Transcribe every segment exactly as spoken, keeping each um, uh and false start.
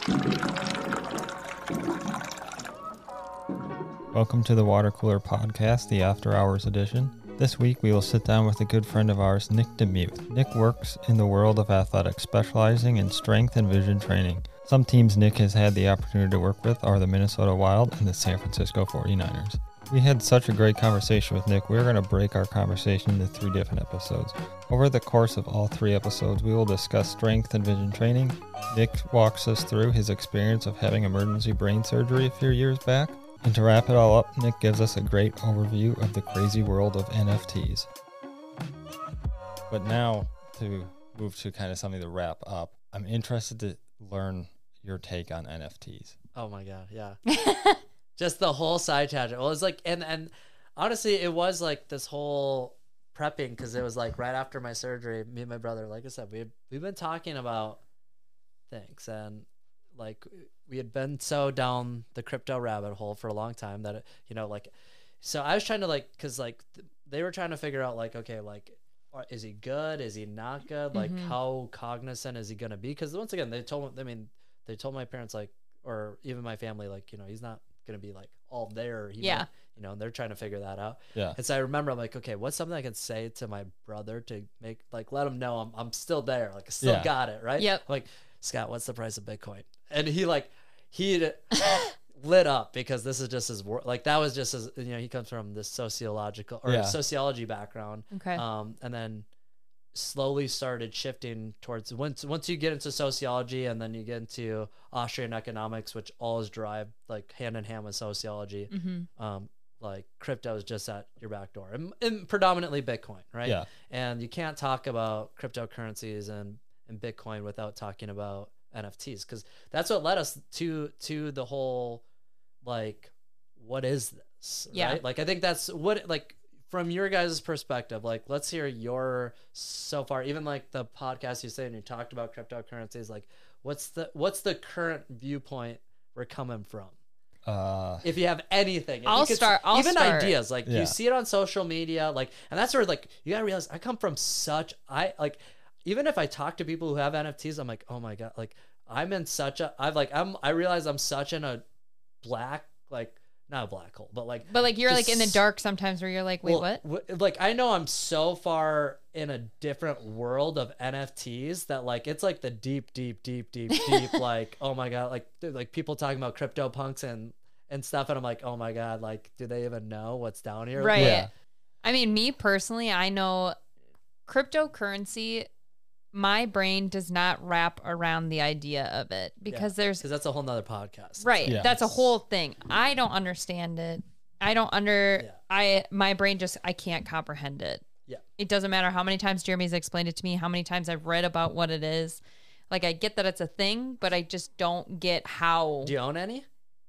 Welcome to the Water Cooler Podcast, the After Hours edition. This week we will sit down with a good friend of ours, Nick DeMuth. Nick works in the world of athletics, specializing in strength and vision training. Some teams Nick has had the opportunity to work with are the Minnesota Wild and the San Francisco forty-niners. We had such a great conversation with Nick, we're going to break our conversation into three different episodes. Over the course of all three episodes, we will discuss strength and vision training. Nick walks us through his experience of having emergency brain surgery a few years back. And to wrap it all up, Nick gives us a great overview of the crazy world of N F Ts. But now, to move to kind of something to wrap up, I'm interested to learn your take on N F Ts. Oh my God, yeah. Just the whole side tangent. Well, it's like, and, and honestly, it was like this whole prepping, because it was like right after my surgery, me and my brother, like I said, we we've been talking about things, and like we had been so down the crypto rabbit hole for a long time that, it, you know, like, so I was trying to like, cause like th- they were trying to figure out like, okay, like, is he good? Is he not good? Like, mm-hmm. how cognizant is he going to be? Cause once again, they told, I mean, they told my parents, like, or even my family, like, you know, he's not going to be like all there. He yeah. might, you know, and they're trying to figure that out. Yeah. And so I remember I'm like, okay, what's something I can say to my brother to make, like, let him know I'm, I'm still there. Like I still yeah. got it. Right. Yep. I'm like, Scott, what's the price of Bitcoin? And he like, he lit up, because this is just his work. Like that was just his, you know, he comes from this sociological or yeah. sociology background. Okay. Um, and then slowly started shifting towards once, once you get into sociology and then you get into Austrian economics, which always drive like hand in hand with sociology. Mm-hmm. Um, like crypto is just at your back door, and, and predominantly Bitcoin. Right. Yeah. And you can't talk about cryptocurrencies and, and Bitcoin without talking about N F Ts, because that's what led us to to the whole like, what is this? Yeah. Right? Like I think that's what, like, from your guys' perspective, like let's hear your so far, even like the podcast you say and you talked about cryptocurrencies, like what's the what's the current viewpoint we're coming from? Uh, if you have anything, if I'll you could, start. I'll even start. ideas, like yeah. you see it on social media, like, and that's where like you gotta realize I come from such I like. Even if I talk to people who have N F Ts, I'm like, oh my God, like I'm in such a, I've like, I'm, I realize I'm such in a black, like not a black hole, but like, But like you're just, like in the dark sometimes where you're like, wait, well, what? w- like I know I'm so far in a different world of N F Ts that like, it's like the deep, deep, deep, deep, deep, like, oh my God, like, like people talking about crypto punks and, and stuff. And I'm like, oh my God, like, do they even know what's down here? Right. Yeah. I mean, me personally, I know cryptocurrency, my brain does not wrap around the idea of it because yeah, there's because that's a whole nother podcast. Right. Yeah. That's a whole thing. I don't understand it. I don't under Yeah. I my brain just I can't comprehend it. Yeah. It doesn't matter how many times Jeremy's explained it to me, how many times I've read about what it is. Like I get that it's a thing, but I just don't get how. Do you own any?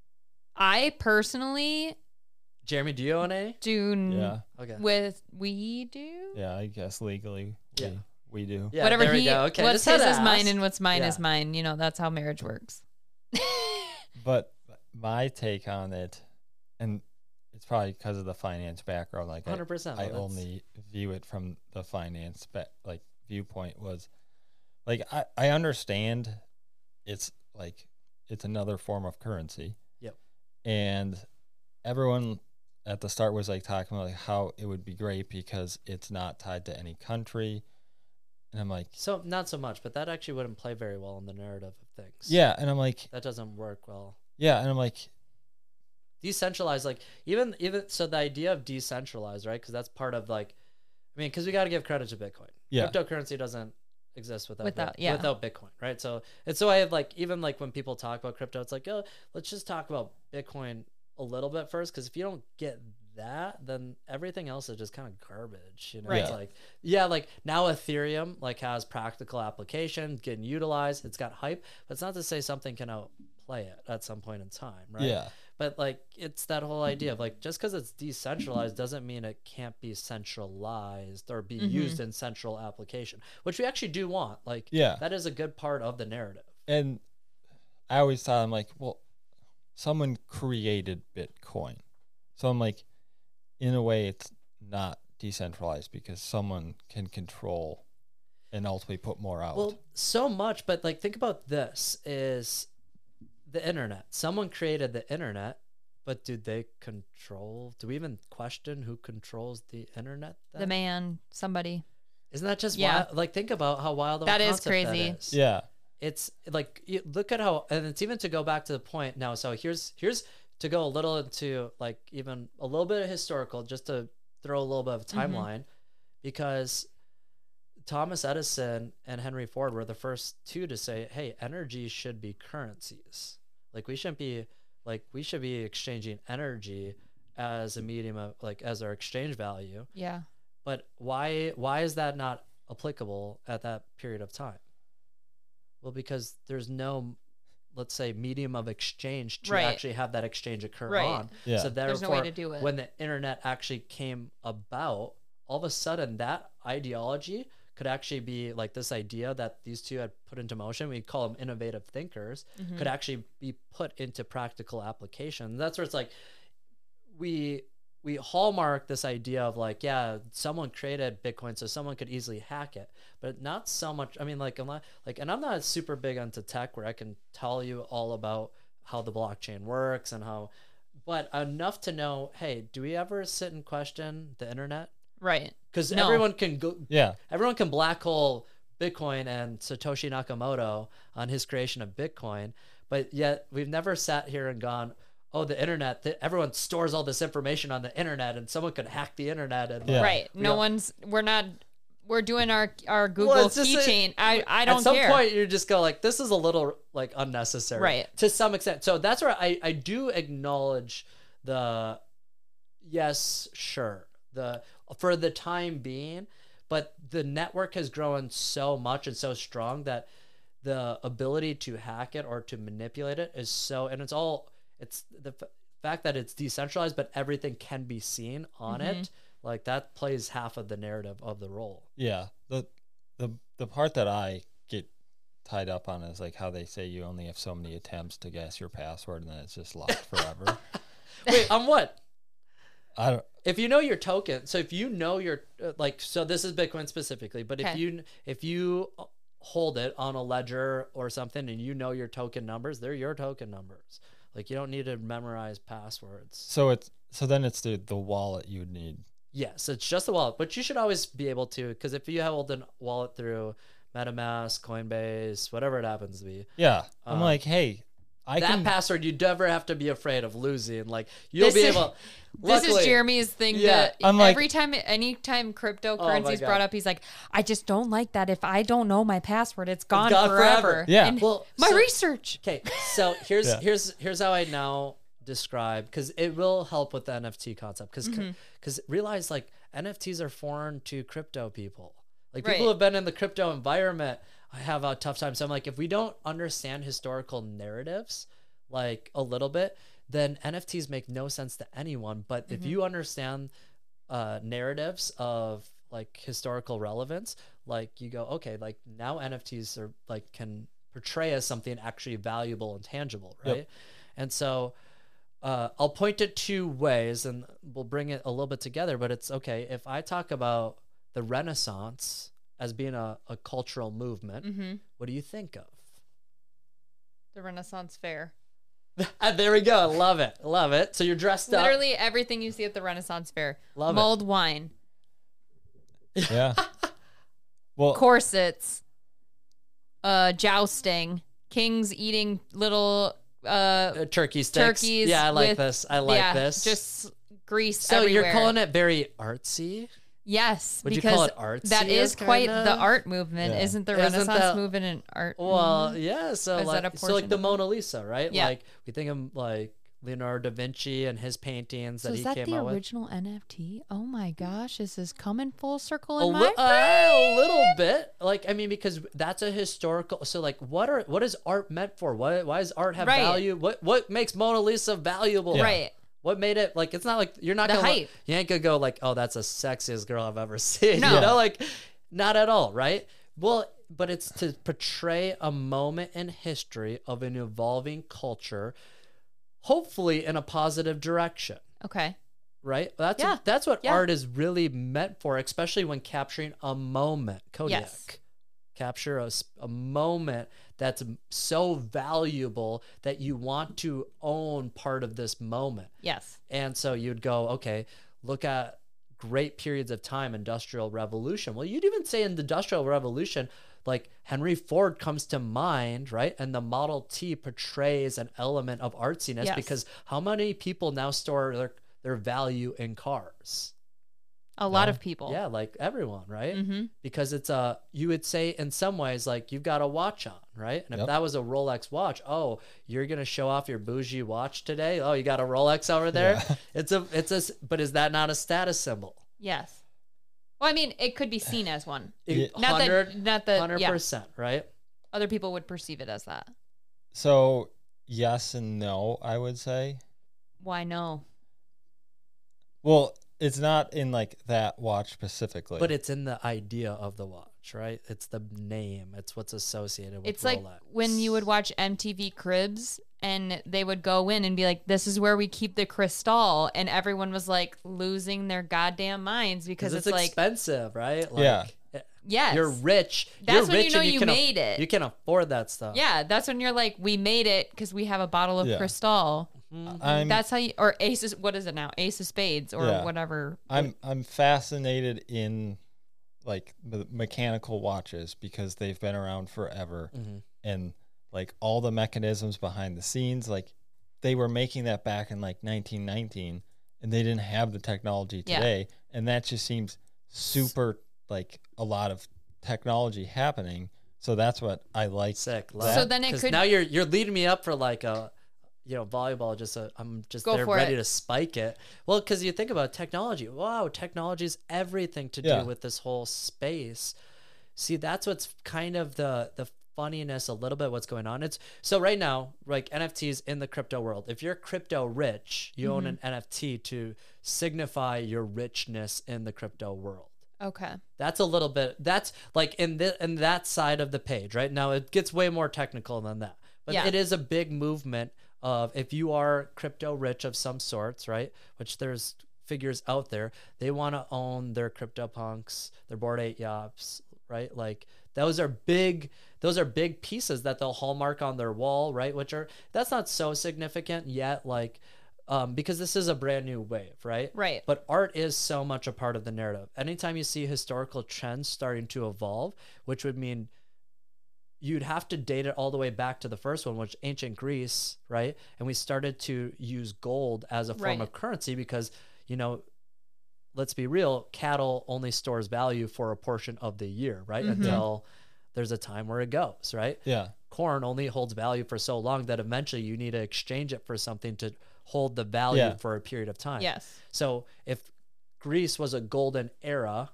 I personally Jeremy, do you own any? do n- yeah. Okay. with we do. Yeah, I guess legally we, Yeah. we do. Yeah, Whatever there we he go. Okay, what's just had his to is mine ask. and what's mine Yeah. is mine. You know, that's how marriage works. But my take on it, and it's probably because of the finance background, like one hundred percent. I, I Well, that's- only view it from the finance ba- like viewpoint was like I, I understand it's like it's another form of currency. Yep. And everyone at the start was like talking about like how it would be great because it's not tied to any country. And I'm like, So not so much, but that actually wouldn't play very well in the narrative of things. yeah, and I'm like, That doesn't work well. yeah, and I'm like, Decentralized, like even even so, the idea of decentralized, right? Because that's part of like, I mean, because we got to give credit to Bitcoin. yeah, Cryptocurrency doesn't exist without Without- Bit- yeah. without Bitcoin, right? So and so I have like even like when people talk about crypto, it's like, oh, let's just talk about Bitcoin a little bit first, because if you don't get that, then everything else is just kind of garbage. You know, Right. it's like yeah, like now Ethereum like has practical application getting utilized. It's got hype, but it's not to say something can outplay it at some point in time, right? yeah, But like it's that whole idea of like just because it's decentralized doesn't mean it can't be centralized or be Mhm. used in central application, which we actually do want. Like yeah. that is a good part of the narrative. And I always thought, I'm like, well, someone created Bitcoin. So I'm like, in a way, it's not decentralized because someone can control and ultimately put more out. Well, so much, but like think about this is the internet. Someone created the internet, but do they control? Do we even question who controls the internet? Then? The man, somebody. Isn't that just Yeah. wild? Like, think about how wild of That a is concept crazy. That is. Yeah. It's like, you look at how, and it's even to go back to the point now. So here's here's to go a little into like even a little bit of historical, just to throw a little bit of timeline, because Thomas Edison and Henry Ford were the first two to say, hey, energy should be currencies. Like we shouldn't be like we should be exchanging energy as a medium of like as our exchange value. Yeah. But why why is that not applicable at that period of time? Well, because there's no, let's say, medium of exchange to Right. actually have that exchange occur Right. on. Yeah. So There's therefore, no way to do it. when the internet actually came about, all of a sudden that ideology could actually be like this idea that these two had put into motion. We call them innovative thinkers, Mhm. could actually be put into practical application. That's where it's like we we hallmark this idea of like, yeah, someone created Bitcoin, so someone could easily hack it, but not so much. I mean, like, unless, like, and I'm not super big onto tech where I can tell you all about how the blockchain works and how, but enough to know, hey, do we ever sit and question the internet? Right. Because No. everyone can go, Yeah. everyone can black hole Bitcoin and Satoshi Nakamoto on his creation of Bitcoin, but yet we've never sat here and gone, oh, the internet, th- everyone stores all this information on the internet and someone could hack the internet. And Yeah. like, Right. we No don't- one's. We're not. We're doing our our Google Well, it's just a- keychain. I I don't At some care. point, you just go like, this is a little like unnecessary, Right. To some extent. So that's where I I do acknowledge the, yes, sure, the for the time being, but the network has grown so much and so strong that the ability to hack it or to manipulate it is so, and it's all it's the f- fact that it's decentralized, but everything can be seen on Mhm. it. Like that plays half of the narrative of the role. Yeah. The the the part that I get tied up on is like how they say you only have so many attempts to guess your password and then it's just locked forever. Wait, on what? I don't If you know your token, so if you know your uh, like, so this is Bitcoin specifically, but if Okay. you if you hold it on a ledger or something and you know your token numbers, they're your token numbers. Like you don't need to memorize passwords. so it's so then it's the the wallet you would need. Yes, it's just a wallet, but you should always be able to, because if you hold a wallet through MetaMask, Coinbase, whatever it happens to be, Yeah. I'm Um, like, hey, I that can password you never have to be afraid of losing. Like you'll This be is- able. This luckily- is Jeremy's thing. Yeah, that I'm like- every time, anytime cryptocurrency is God. brought up, he's like, I just don't like that. If I don't know my password, it's gone, gone forever. forever. Yeah. And Well, my so- research. Okay, so here's Yeah. here's here's how I now describe, because it will help with the N F T concept, because Mm-hmm. because realize like N F Ts are foreign to crypto people. Like Right. people who have been in the crypto environment have a tough time. So I'm like, if we don't understand historical narratives like a little bit, then N F Ts make no sense to anyone. But if Mm-hmm. you understand uh, narratives of like historical relevance, like you go, okay, like now N F Ts are like can portray as something actually valuable and tangible, right? Yep. And so uh, I'll point it two ways and we'll bring it a little bit together, but it's okay. If I talk about the Renaissance as being a, a cultural movement, Mm-hmm. what do you think of? The Renaissance Fair. Ah, there we go. Love it. Love it. So you're dressed up. Literally everything you see at the Renaissance Fair. Love it. Mulled wine, Yeah. Well, corsets, uh, jousting, kings eating little uh, Uh, turkey sticks. turkeys. Yeah, I like with- this. I like yeah, this. Just grease so everywhere. you're calling it very artsy? Yes, Would you because call it artsy that is as quite kinda? the art movement. Yeah. Isn't the Isn't Renaissance that- movement an art? Well, movement? yeah. So Is like, that a so like portion the of it? Mona Lisa, right? Yeah. Like we think of like Leonardo da Vinci and his paintings So that is he that came the out with. original N F T? Oh my gosh, this is coming full circle A, in my li- uh, brain. a little bit, like I mean, because that's a historical. So, like, what are what is art meant for? What why does art have Right. value? What what makes Mona Lisa valuable? Yeah. Right. What made it like? It's not like you're not The gonna hype. you ain't gonna go like, oh, that's the sexiest girl I've ever seen. No. You know, like not at all, right? Well, but it's to portray a moment in history of an evolving culture, hopefully in a positive direction. Okay. Right? That's Yeah. that's what Yeah. art is really meant for, especially when capturing a moment. Kodiak. Yes. capture a, s- a moment that's so valuable that you want to own part of this moment. Yes. And so you'd go, okay, look at great periods of time, Industrial Revolution. Well, you'd even say in the Industrial Revolution, like Henry Ford comes to mind, right? And the Model T portrays an element of artsiness Yes. because how many people now store their, their value in cars? A lot Yeah. of people. Yeah, like everyone, right? Mm-hmm. Because it's a, you would say in some ways, like you've got a watch on, right? And if Yep. that was a Rolex watch, oh, you're going to show off your bougie watch today? Oh, you got a Rolex over there? Yeah. It's a, it's a, s- but is that not a status symbol? Yes. Well, I mean, it could be seen as one. Yeah. Not one hundred, that, not that, one hundred yeah. percent, right? Other people would perceive it as that. So yes and no, I would say. Why no? Well, it's not in like that watch specifically. But it's in the idea of the watch, right? It's the name. It's what's associated with It's like Rolex. when you would watch M T V Cribs and they would go in and be like, this is where we keep the crystal. And everyone was like losing their goddamn minds because because it's, it's, like, expensive, right? Like, Yeah. yes. You're rich. That's you're when rich you know and you can aff- made it. You can afford that stuff. Yeah, that's when you're like, we made it because we have a bottle of Yeah. Cristal. I'm That's how you, or Ace of, what is it now? Ace of Spades or Yeah. whatever. I'm I'm fascinated in like the mechanical watches because they've been around forever, Mhm. and like all the mechanisms behind the scenes, like they were making that back in like nineteen nineteen, and they didn't have the technology Yeah. today, and that just seems super like a lot of technology happening. So that's what I like. Sick. That- So then it 'Cause could- now you're you're leading me up for like a, you know, volleyball. Just a, I'm just Go there for ready it. to spike it. Well, because you think about technology. Wow, technology is everything to Yeah. do with this whole space. See, that's what's kind of the the funniness a little bit what's going on. It's so right now, like N F Ts in the crypto world. If you're crypto rich, you own Mm-hmm. an N F T to signify your richness in the crypto world. Okay. That's a little bit. That's like in the in that side of the page, right? Now it gets way more technical than that, but Yeah. it is a big movement of if you are crypto rich of some sorts, right? Which there's figures out there. They want to own their CryptoPunks, their Bored Ape Yachts, right? Like those are big. Those are big pieces that they'll hallmark on their wall, right? Which are that's not so significant yet, like. Um, because this is a brand new wave, right? Right. But art is so much a part of the narrative. Anytime you see historical trends starting to evolve, which would mean you'd have to date it all the way back to the first one, which ancient Greece, right? And we started to use gold as a form Right. of currency because, you know, let's be real, cattle only stores value for a portion of the year, right? Mhm. Until there's a time where it goes, right? Yeah. Corn only holds value for so long that eventually you need to exchange it for something to hold the value Yeah. for a period of time. Yes. So if Greece was a golden era,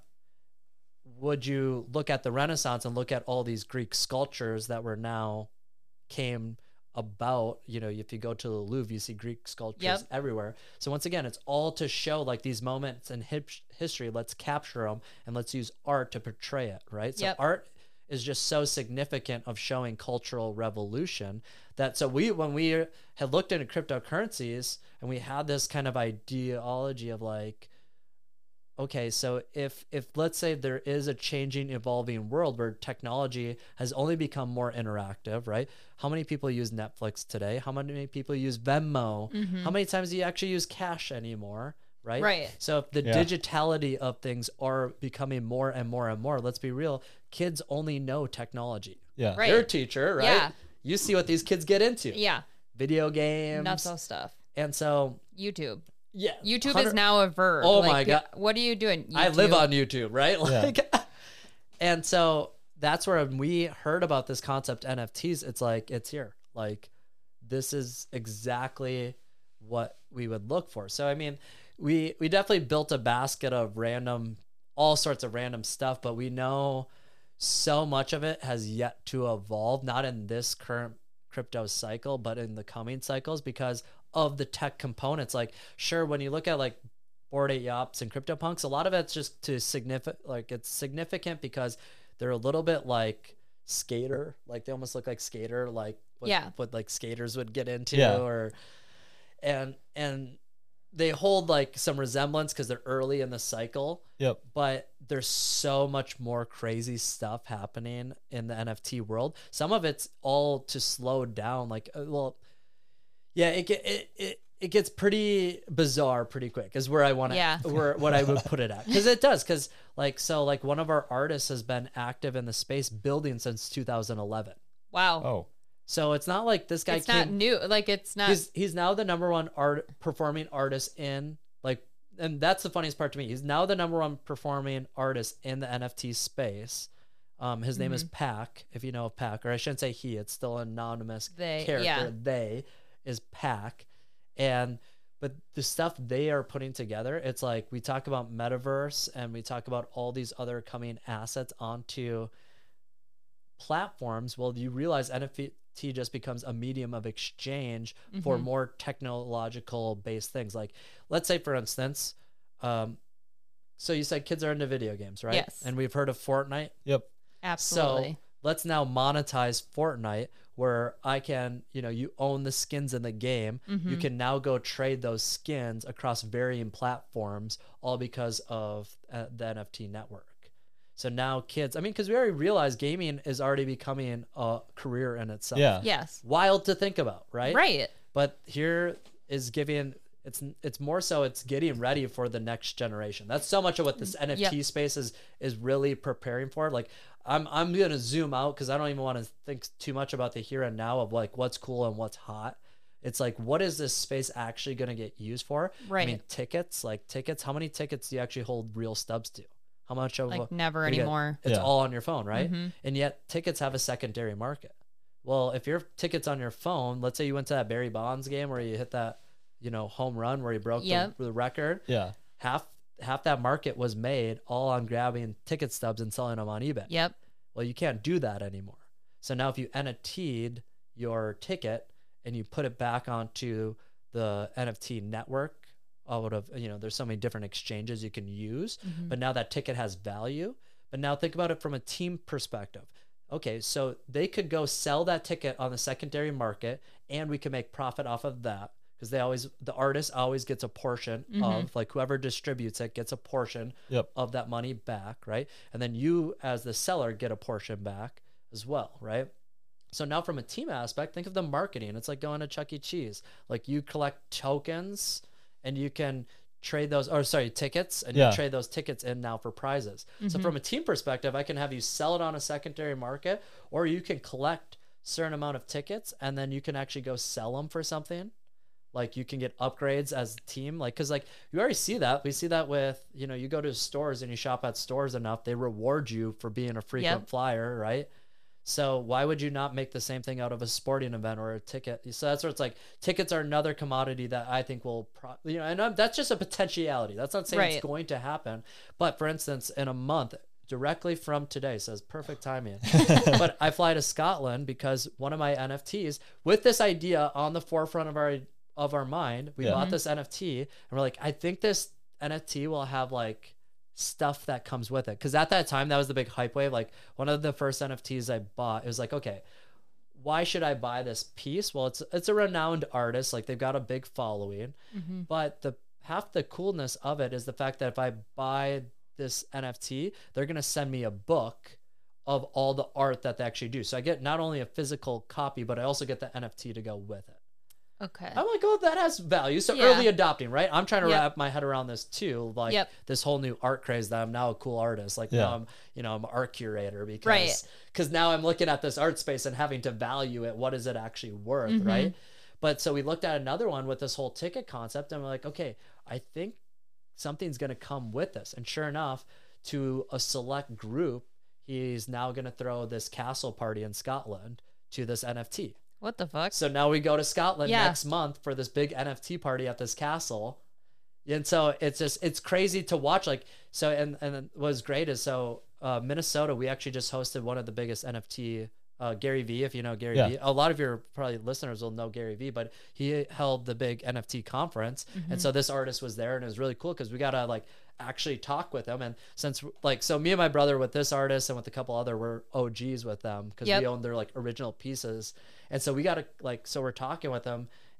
would you look at the Renaissance and look at all these Greek sculptures that were now came about? You know, if you go to the Louvre, you see Greek sculptures Yep. everywhere. So once again, it's all to show like these moments in hip- history. Let's capture them and let's use art to portray it, right? So Yep. art is just so significant of showing cultural revolution that so we when we had looked into cryptocurrencies and we had this kind of ideology of like, okay, so if if let's say there is a changing, evolving world where technology has only become more interactive, right? How many people use Netflix today? How many people use Venmo? How many times do you actually use cash anymore? Right? Right. So if the Yeah. digitality of things are becoming more and more and more, let's be real, kids only know technology. Yeah. Right. You're a teacher, right? Yeah. You see what these kids get into. Yeah. Video games. Not so stuff. And so, YouTube. yeah. YouTube one hundred is now a verb. Oh Like, my God. What are you doing? I live YouTube? on YouTube, right? Like, and so that's where when we heard about this concept N F Ts, it's like it's here. Like this is exactly what we would look for. So I mean, we we definitely built a basket of random, all sorts of random stuff, but we know so much of it has yet to evolve, not in this current crypto cycle, but in the coming cycles because of the tech components. Like, sure, when you look at like Bored Ape Yachts and CryptoPunks, a lot of it's just to significant, like it's significant because they're a little bit like skater, like they almost look like skater, like what, Yeah. what like skaters would get into, Yeah. or and and they hold like some resemblance because they're early in the cycle. Yep. But there's so much more crazy stuff happening in the N F T world. Some of it's all to slow down. Like, uh, well, yeah, it get it it. It gets pretty bizarre pretty quick is where I want to, Yeah. where what I would put it at. Cause it does. Cause like, so like one of our artists has been active in the space building since two thousand eleven. Wow. Oh, So it's not like this guy it's came, not new. Like it's not. he's, he's now the number one art performing artist in like, and that's the funniest part to me. He's now the number one performing artist in the N F T space. Um, his name is Pac, if you know of Pac, or I shouldn't say he, it's still an anonymous They- character. yeah. They is Pac. And but the stuff they are putting together, it's like we talk about metaverse and we talk about all these other coming assets onto platforms. Well, you realize N F T just becomes a medium of exchange for more technological based things. Like, let's say, for instance, um, so you said kids are into video games, right? Yes. And we've heard of Fortnite. yep. Absolutely. So let's now monetize Fortnite where I can, you know, you own the skins in the game. Mm-hmm. You can now go trade those skins across varying platforms, all because of uh, the N F T network. So now kids, I mean, because we already realize gaming is already becoming a career in itself. Yeah. yes. Wild to think about, right? Right. But here is giving it's it's more so it's getting ready for the next generation. That's so much of what this N F T Yep. space is is really preparing for. Like I'm I'm gonna zoom out because I don't even want to think too much about the here and now of like what's cool and what's hot. It's like, what is this space actually gonna get used for? Right. I mean, tickets, like tickets. How many tickets do you actually hold real stubs to? How much of Like a, never what do you get? anymore. It's Yeah. all on your phone, right? Mhm. And yet tickets have a secondary market. Well, if your tickets on your phone, let's say you went to that Barry Bonds game where you hit that, you know, home run where he broke Yep. the, the record, Yeah. half half that market was made all on grabbing ticket stubs and selling them on eBay. Yep. Well, you can't do that anymore. So now if you N F T'd your ticket and you put it back onto the N F T network out of, you know, there's so many different exchanges you can use, Mhm. but now that ticket has value. But now think about it from a team perspective. Okay, so they could go sell that ticket on the secondary market and we can make profit off of that because they always, the artist always gets a portion Mhm. of, like, whoever distributes it gets a portion Yep. of that money back, right? And then you as the seller get a portion back as well, right? So now from a team aspect, think of the marketing. It's like going to Chuck E. Cheese. Like you collect tokens and you can trade those, or sorry, tickets, and Yeah. you trade those tickets in now for prizes. So Mhm. from a team perspective, I can have you sell it on a secondary market, or you can collect certain amount of tickets and then you can actually go sell them for something. Like you can get upgrades as a team. Like, cause like you already see that. We see that with, you know, you go to stores and you shop at stores enough, they reward you for being a frequent Yep. flyer, right? So why would you not make the same thing out of a sporting event or a ticket? So that's where it's like tickets are another commodity that I think will, pro- you know, and um, that's just a potentiality. That's not saying Right. it's going to happen. But for instance, in a month, directly from today, says perfect timing. But I fly to Scotland because one of my N F Ts, with this idea on the forefront of our of our mind, we Yeah. bought this N F T and we're like, I think this N F T will have like stuff that comes with it. Because at that time, that was the big hype wave. Like one of the first N F Ts I bought, it was like, okay, why should I buy this piece? Well, it's it's a renowned artist, like they've got a big following, Mhm. but the half the coolness of it is the fact that if I buy this N F T, they're gonna send me a book of all the art that they actually do. So I get not only a physical copy, but I also get the N F T to go with it. Okay. I'm like, oh, that has value. So Yeah. early adopting, right? I'm trying to Yep. wrap my head around this too. Like Yep. this whole new art craze that I'm now a cool artist. Like Yeah. now I'm, you know, I'm an art curator because Right. because now I'm looking at this art space and having to value it. What is it actually worth, Mhm. right? But so we looked at another one with this whole ticket concept and we're like, okay, I think something's going to come with this. And sure enough, to a select group, he's now going to throw this castle party in Scotland to this N F T. What the fuck? So now we go to Scotland Yeah. next month for this big N F T party at this castle. And so it's just, it's crazy to watch. Like, so, and, and then what was great is so uh, Minnesota, we actually just hosted one of the biggest N F T, uh, Gary Vee, if you know Gary Yeah. Vee. A lot of your probably listeners will know Gary Vee, but he held the big N F T conference. And so this artist was there and it was really cool because we got to like actually talk with him. And since like, so me and my brother with this artist and with a couple other, we're O Gs with them because Yep. we own their like original pieces. And so we got to like, so we're talking with them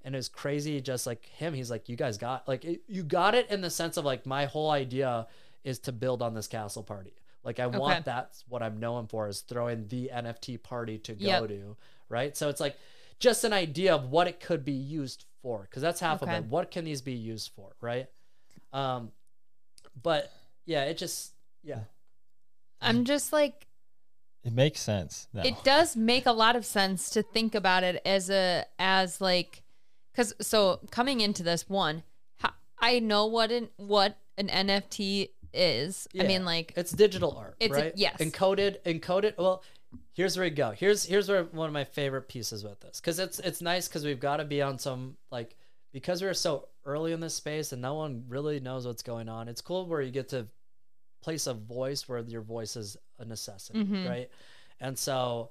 And it was crazy, just like him. He's like, you guys got like it, you got it in the sense of like my whole idea is to build on this castle party. Like I Okay. want that's what I'm known for is throwing the N F T party to go Yep. to, right? So it's like just an idea of what it could be used for, because that's half Okay. of it. What can these be used for, right? Um, but yeah, it just yeah. I'm just like, It makes sense now. it does make a lot of sense to think about it as a as like, because so coming into this one, ho- I know what an what an N F T is. I Yeah. mean, like, It's digital art, It's a- right? yes. Encoded, encoded. Well, here's where we go. Here's here's where one of my favorite pieces with this, because it's it's nice because we've got to be on some like because we're so early in this space and no one really knows what's going on. It's cool where you get to place a voice where your voice is a necessity, Mhm. right? And so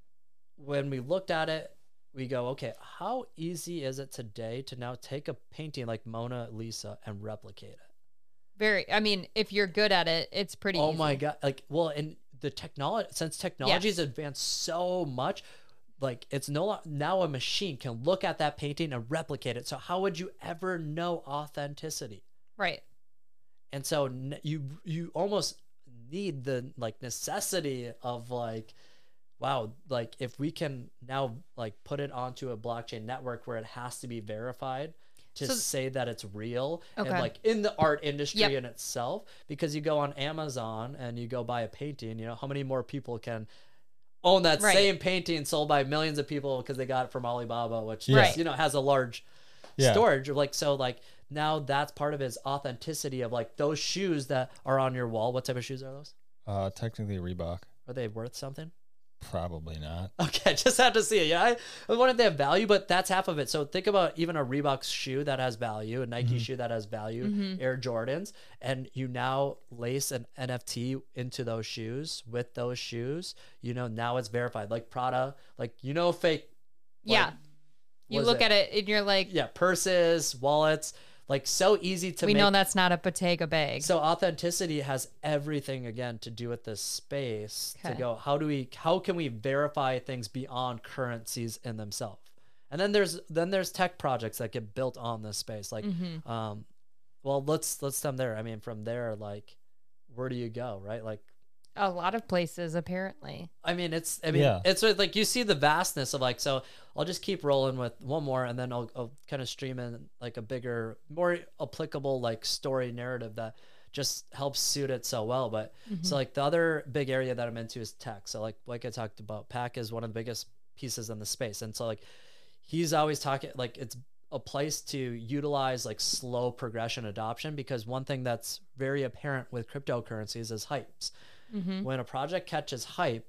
when we looked at it, we go, okay, how easy is it today to now take a painting like Mona Lisa and replicate it? very. I mean, if you're good at it, it's pretty. Oh easy. my god! Like, well, and the technology, since technology has advanced so much, like it's no lo- now a machine can look at that painting and replicate it. So how would you ever know authenticity? Right. And so n- you you almost need the like necessity of like, wow, like if we can now like put it onto a blockchain network where it has to be verified to So- say that it's real Okay. and like in the art industry Yep. in itself, because you go on Amazon and you go buy a painting, you know, how many more people can own that Right. same painting sold by millions of people because they got it from Alibaba, which Yeah. you know has a large Yeah. storage. Like so like now that's part of his authenticity of like those shoes that are on your wall. What type of shoes are those? Uh, technically Reebok. Are they worth something? Probably not. Okay, just have to see it. Yeah, I, I wanted they have value, but that's half of it. So think about even a Reebok shoe that has value, a Nike Mhm. shoe that has value, Mhm. Air Jordans, and you now lace an N F T into those shoes with those shoes. You know now it's verified, like Prada, like you know fake. Yeah. like, You what is look it? at it and you're like, Yeah, purses, wallets, like so easy to we make. know that's not a Bottega bag. So authenticity has everything again to do with this space to Okay. go, how do we how can we verify things beyond currencies in themselves? And then there's then there's tech projects that get built on this space. Like Mhm. um well let's let's stem there. I mean from there, like where do you go, right? Like A lot of places, apparently. I mean, it's, I mean, Yeah. it's sort of like you see the vastness of like, so I'll just keep rolling with one more and then I'll, I'll kind of stream in like a bigger, more applicable like story narrative that just helps suit it so well. But so like the other big area that I'm into is tech. So like, like I talked about, Pack is one of the biggest pieces in the space. And so like, he's always talking like it's a place to utilize like slow progression adoption, because one thing that's very apparent with cryptocurrencies is hypes. Mm-hmm. When a project catches hype,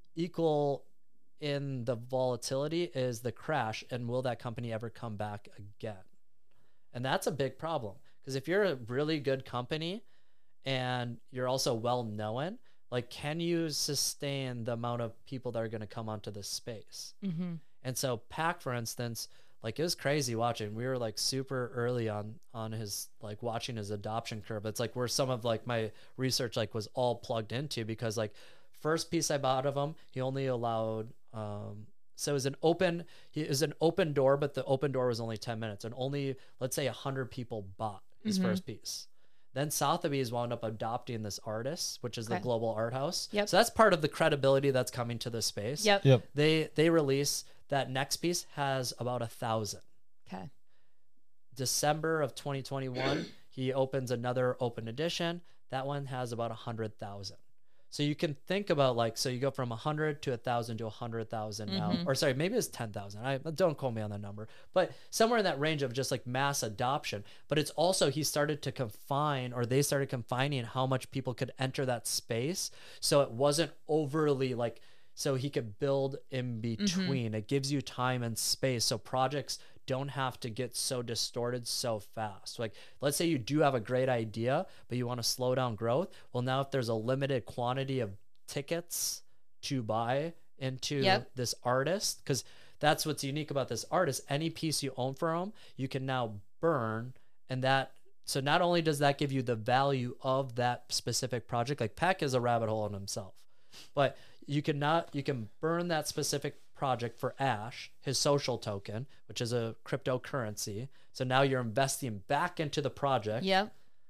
equal in the volatility is the crash, and will that company ever come back again? And that's a big problem, because if you're a really good company and you're also well known, like can you sustain the amount of people that are going to come onto this space? Mm-hmm. And so Pack, for instance, like it was crazy watching. We were like super early on on his like watching his adoption curve. It's like where some of like my research like was all plugged into, because like first piece I bought of him, he only allowed um so it was an open he it was an open door, but the open door was only ten minutes, and only let's say a hundred people bought his Mhm. first piece. Then Sotheby's wound up adopting this artist, which is the Okay. Global Art House. Yep. So that's part of the credibility that's coming to the space. Yep. Yep. They they release that next piece has about a thousand. Okay. December of twenty twenty-one, he opens another open edition. That one has about a hundred thousand. So you can think about like, so you go from a hundred to a thousand to a hundred thousand now, Mhm. or sorry, maybe it's ten thousand. I don't quote me on that number, but somewhere in that range of just like mass adoption. But it's also, he started to confine, or they started confining how much people could enter that space. So it wasn't overly like, so he could build in between. It gives you time and space, so projects don't have to get so distorted so fast. Like let's say you do have a great idea, but you want to slow down growth. Well, now if there's a limited quantity of tickets to buy into Yep. this artist, because that's what's unique about this artist, any piece you own from him, you can now burn. And that, so not only does that give you the value of that specific project, like Peck is a rabbit hole in himself, but you can not, you can burn that specific project for Ash, his social token, which is a cryptocurrency. So now you're investing back into the project. Yep.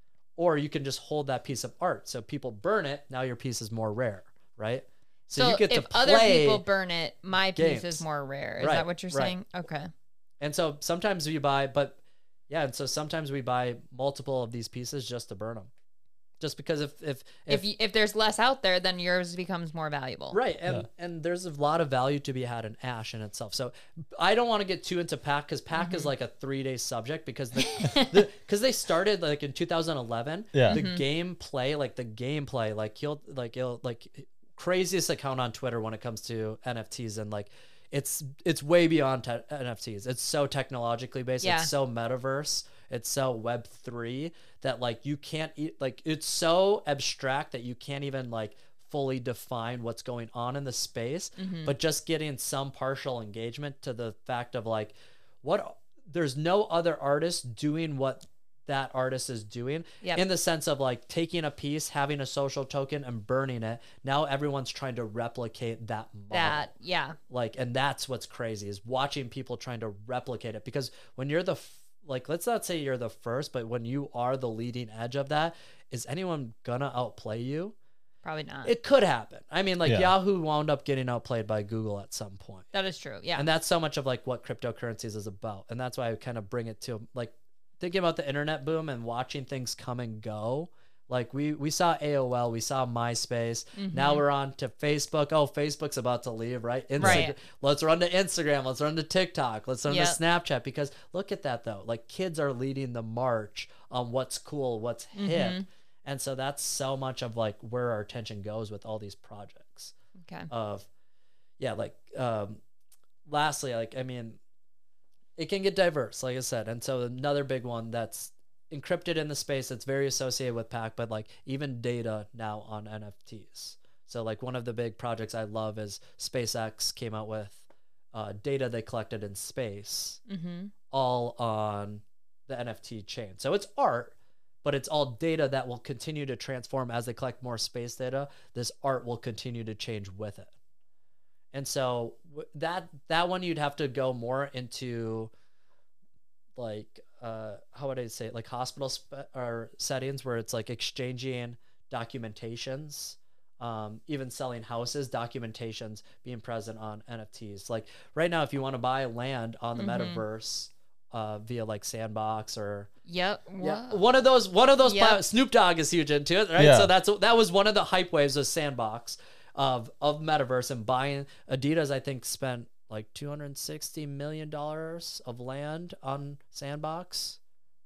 Or you can just hold that piece of art. So people burn it. Now your piece is more rare, right? So, so you get if to play other people burn it, my games. piece is more rare. Is Right, that what you're right. saying? Okay. And so sometimes we buy, but yeah, and so sometimes we buy multiple of these pieces just to burn them. Just because if if If you, if there's less out there, then yours becomes more valuable. right, and Yeah. and there's a lot of value to be had in Ash in itself. So I don't want to get too into Pack because Pack Mm-hmm. is like a three day subject because the because they started like in two thousand eleven. Yeah. The Mm-hmm. gameplay, like the gameplay, like he'll like he'll like craziest account on Twitter when it comes to N F Ts and like it's it's way beyond te- N F Ts. It's so technologically based. Yeah. It's so metaverse. It's so Web three that like you can't e- like it's so abstract that you can't even like fully define what's going on in the space. Mm-hmm. But just getting some partial engagement to the fact of like what there's no other artist doing what that artist is doing Yep. in the sense of like taking a piece, having a social token and burning it. Now everyone's trying to replicate that model. That, yeah. Like, and that's what's crazy is watching people trying to replicate it because when you're the, f- like, let's not say you're the first, but when you are the leading edge of that, is anyone gonna outplay you? Probably not. It could happen. I mean, like Yeah. Yahoo wound up getting outplayed by Google at some point. that is true. Yeah. And that's so much of like what cryptocurrencies is about. And that's why I kind of bring it to like thinking about the internet boom and watching things come and go. Like we we saw A O L, we saw MySpace. Now we're on to Facebook. Oh, Facebook's about to leave, right? Instagram. Right. Let's run to Instagram. Let's run to TikTok. Let's run Yep. to Snapchat. Because look at that though. Like kids are leading the march on what's cool, what's hip. And so that's so much of like where our attention goes with all these projects okay. of yeah, like um lastly, like I mean it can get diverse, like I said. And so another big one that's encrypted in the space that's very associated with Pack, but like even data now on N F Ts. So like one of the big projects I love is SpaceX came out with uh, data they collected in space, Mm-hmm. all on the N F T chain. So it's art, but it's all data that will continue to transform as they collect more space data. This art will continue to change with it. And so w- that that one you'd have to go more into like uh how would I say it? Like hospital sp- or settings where it's like exchanging documentations, um even selling houses, documentations being present on N F Ts. Like right now if you want to buy land on the Mhm. metaverse uh via like Sandbox or Yep. yeah, Whoa. one of those one of those Yep. pla- Snoop Dogg is huge into it, right? Yeah. So that's that was one of the hype waves of Sandbox of of metaverse and buying. Adidas I think spent like two hundred sixty million dollars of land on Sandbox.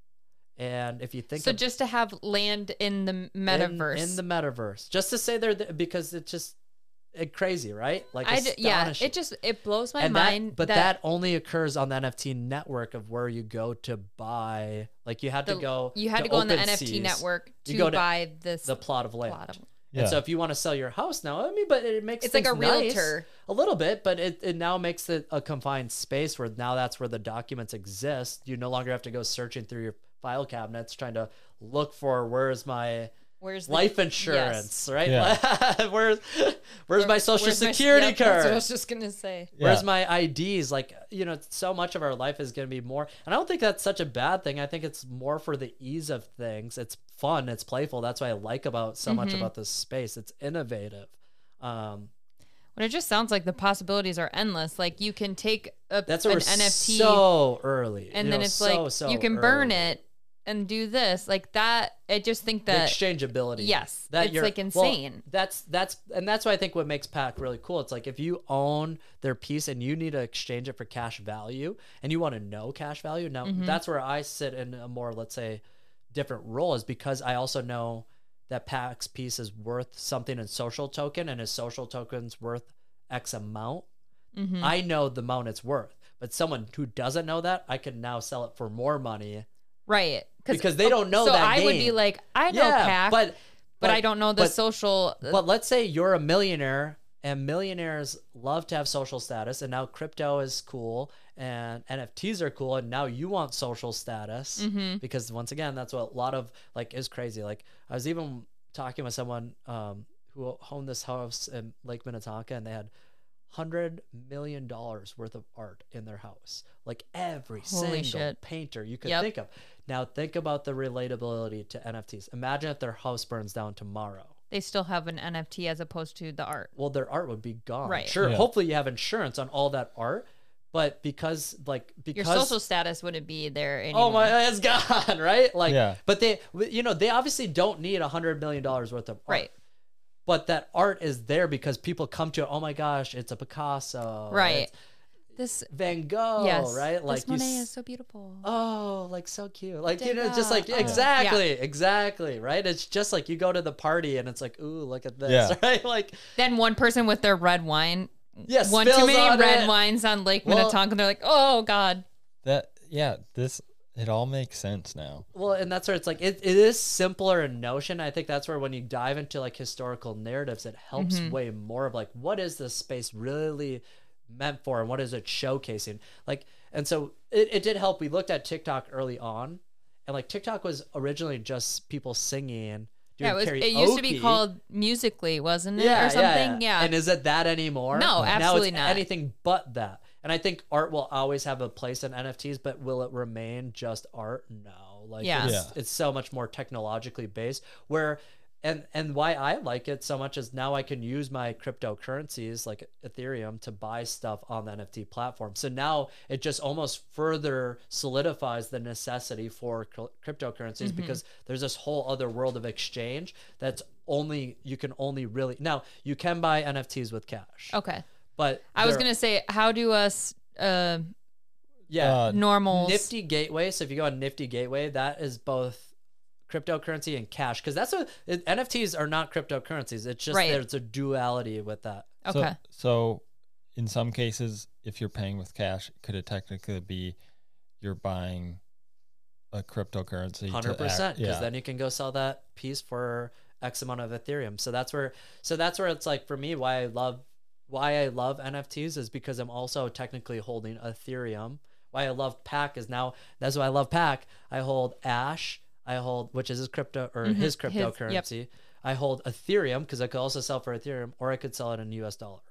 And if you think So of just to have land in the in- metaverse. in, the metaverse, just to say they're th- because it's just it crazy, right? Like I d- yeah, astonishing. it just it blows my And that- mind. but that, only occurs on the N F T network of where you go to buy. Like you had the- to go. you had to, go on the N F T OpenSeas, network You to go to buy this the plot of land. plot of. Yeah. And so if you want to sell your house now, I mean, but it makes It's like things a nice, realtor. a little bit, but it, it now makes it a confined space where now that's where the documents exist. You no longer have to go searching through your file cabinets trying to look for where's my Where's the, life insurance, right? Yeah. where's where's my social where's my- security yep, card? That's what I was just gonna say. Where's Yeah. my I Ds? Like, you know, so much of our life is going to be more. And I don't think that's such a bad thing. I think it's more for the ease of things. It's fun. It's playful. That's what I like about so much Mhm. about this space. It's innovative. Um, When it just sounds like the possibilities are endless. Like you can take a, that's an what we're N F T so early. and you then know, it's so, like so you can burn early. it and do this like that. I just think The that exchangeability. yes, that it's you're- like well, insane. that's that's and that's why I think what makes Pack really cool. It's like if you own their piece and you need to exchange it for cash value and you want to know cash value. Now Mhm. that's where I sit in a more, let's say, different role, is because I also know that Pack's piece is worth something in social token and his social token's worth X amount. Mhm. I know the amount it's worth. But someone who doesn't know that, I can now sell it for more money Right. because they don't know so that I would game. be like, I know Pack, but, but I don't know the but- social. But let's say you're a millionaire and millionaires love to have social status, and now crypto is cool and N F Ts are cool, and now you want social status Mhm. because once again, that's what a lot of like is crazy. Like I was even talking with someone um, who owned this house in Lake Minnetonka, and they had hundred million dollars worth of art in their house, like every Holy single shit. painter you could Yep. think of. Now think about the relatability to N F Ts. Imagine if their house burns down tomorrow. They still have an N F T as opposed to the art. Well, their art would be gone. Right. Sure, Yeah. hopefully you have insurance on all that art, but because like because Your social status wouldn't be there anymore. oh my, it's gone, right? Like, Yeah. but they, you know, they obviously don't need a hundred million dollars worth of art. Right. But that art is there because people come to it. Oh my gosh, it's a Picasso. Right. It's This Van Gogh. yes. Right. Like this you. Monet s- is so beautiful. Oh, like so cute. Like, you know, Degas. just like Oh. exactly, exactly. Right. It's just like you go to the party and it's like, ooh, look at this. Yeah. Right. Like, Then one person with their red wine. yeah, one too spills many on red it. wines on Lake Well- Minnetonka. They're like, oh god. That yeah, this it all makes sense now. Well, and that's where it's like it, it is simpler in notion. I think that's where when you dive into like historical narratives, it helps Mm-hmm. way more of like what is this space really meant for and what is it showcasing? Like, and so it, it did help. We looked at TikTok early on, and like TikTok was originally just people singing. Doing Yeah, it, was, karaoke. it used to be called Musically, wasn't it? yeah, or something? Yeah, Yeah. And is it that anymore? No, now absolutely it's not. anything but that. And I think art will always have a place in N F Ts, but will it remain just art? No. Like Yeah. it's, Yeah. it's so much more technologically based. Where and and why I like it so much is now I can use my cryptocurrencies like Ethereum to buy stuff on the N F T platform. So now it just almost further solidifies the necessity for cryptocurrencies cryptocurrencies because there's this whole other world of exchange that's only you can only really now you can buy N F Ts with cash. Okay. But I was there- gonna say, how do us uh yeah. Uh, normals Nifty Gateway. So if you go on Nifty Gateway, that is both cryptocurrency and cash because that's what it, N F Ts are not cryptocurrencies. It's just Right. there's a duality with that. Okay. So, so in some cases, if you're paying with cash, could it technically be you're buying a cryptocurrency? to Hundred act- percent. Because Yeah. then you can go sell that piece for X amount of Ethereum. So that's where. So that's where it's like for me why I love why I love N F Ts is because I'm also technically holding Ethereum. Why I love Pack is now that's why I love Pack. I hold Ash. I hold which is his crypto or Mhm. his His- yep. cryptocurrency. I hold Ethereum because I could also sell for Ethereum, or I could sell it in U S dollar,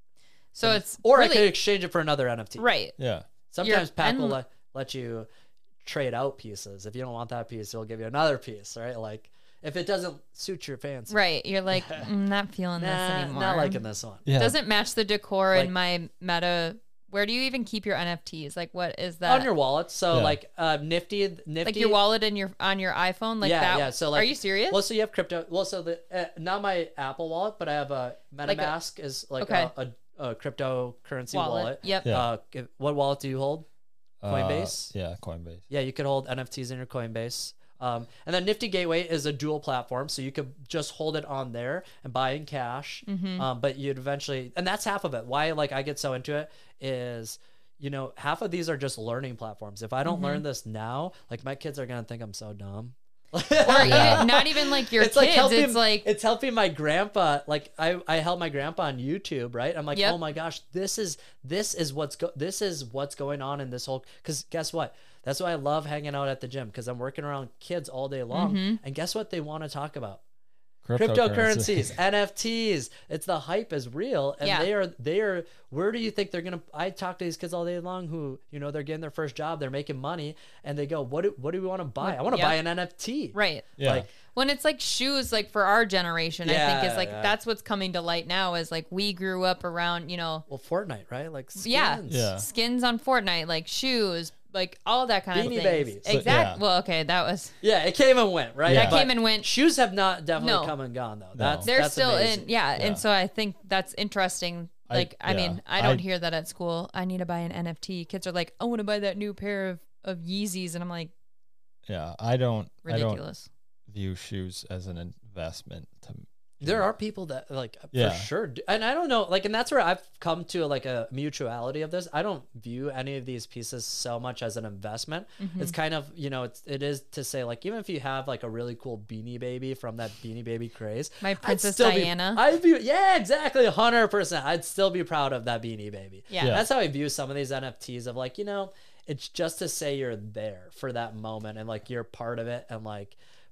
So it's or really, I could exchange it for another N F T. right. Yeah. Sometimes Pack will and- let, let you trade out pieces. If you don't want that piece, it'll give you another piece, right? Like if it doesn't suit your fancy. Right. You're like, I'm not feeling this Nah, anymore. not liking this one. Yeah. Doesn't match the decor Like- in my meta. Where do you even keep your N F Ts? Like, what is that? On your wallet. So Yeah. like uh, Nifty, Nifty. like your wallet in your on your iPhone, like yeah, that. yeah. So like, are you serious? Well, so you have crypto. Well, so the uh, not my Apple wallet, but I have a Like a- MetaMask is like Okay. a, a, a cryptocurrency wallet. wallet. Yep. Yeah. Uh, if- what wallet do you hold? Coinbase? Uh, yeah, Coinbase. Yeah, you could hold N F Ts in your Coinbase. Um, and then Nifty Gateway is a dual platform, so you could just hold it on there and buy in cash. Mm-hmm. Um, but you'd eventually, and that's half of it. Why like I get so into it is, you know, half of these are just learning platforms. If I don't Mm-hmm. learn this now, like my kids are gonna think I'm so dumb. Or Yeah. even, not even like your it's kids. like helping, it's like it's helping my grandpa. Like I, I helped my grandpa on YouTube, right? I'm like, Yep. oh my gosh, this is this is what's go this is what's going on in this whole. Because guess what? That's why I love hanging out at the gym because I'm working around kids all day long. Mm-hmm. And guess what they want to talk about? Cryptocurrency. Cryptocurrencies, N F Ts. It's the hype is real, and Yeah. they are they are. Where do you think they're gonna? I talk to these kids all day long who you know they're getting their first job, they're making money, and they go, what do what do we want to buy? I want to Yep. buy an N F T. right. Yeah. Like When it's like shoes, like for our generation, I think Yeah, is like yeah. that's what's coming to light now. Is like we grew up around, you know, well, Fortnite, right? Like skins. yeah, Yeah. skins on Fortnite, like shoes, like all that kind Beanie of things. Babies. So- Exactly. yeah. Well, okay, that was Yeah, it came and went, right? Yeah. that But came and went. shoes have not definitely No. come and gone though. That's They're that's still amazing. in, yeah, Yeah. and so I think that's interesting. I- Like, I, yeah. mean, I don't I- hear that at school. I need to buy an N F T. Kids are like, I want to buy that new pair of, of Yeezys, and I'm like, Yeah, I don't. I don't ridiculous. view shoes as an investment. To There are people that like Yeah. for sure, do, and I don't know, like, and that's where I've come to like a mutuality of this. I don't view any of these pieces so much as an investment. Mm-hmm. It's kind of you know, it's it is to say like even if you have like a really cool Beanie Baby from that Beanie Baby craze, My I'd Princess still be- Diana. I'd be yeah, exactly, hundred percent. I'd still be proud of that Beanie Baby. Yeah. Yeah. That's how I view some of these N F Ts of like, you know, it's just to say you're there for that moment and like you're part of it and like,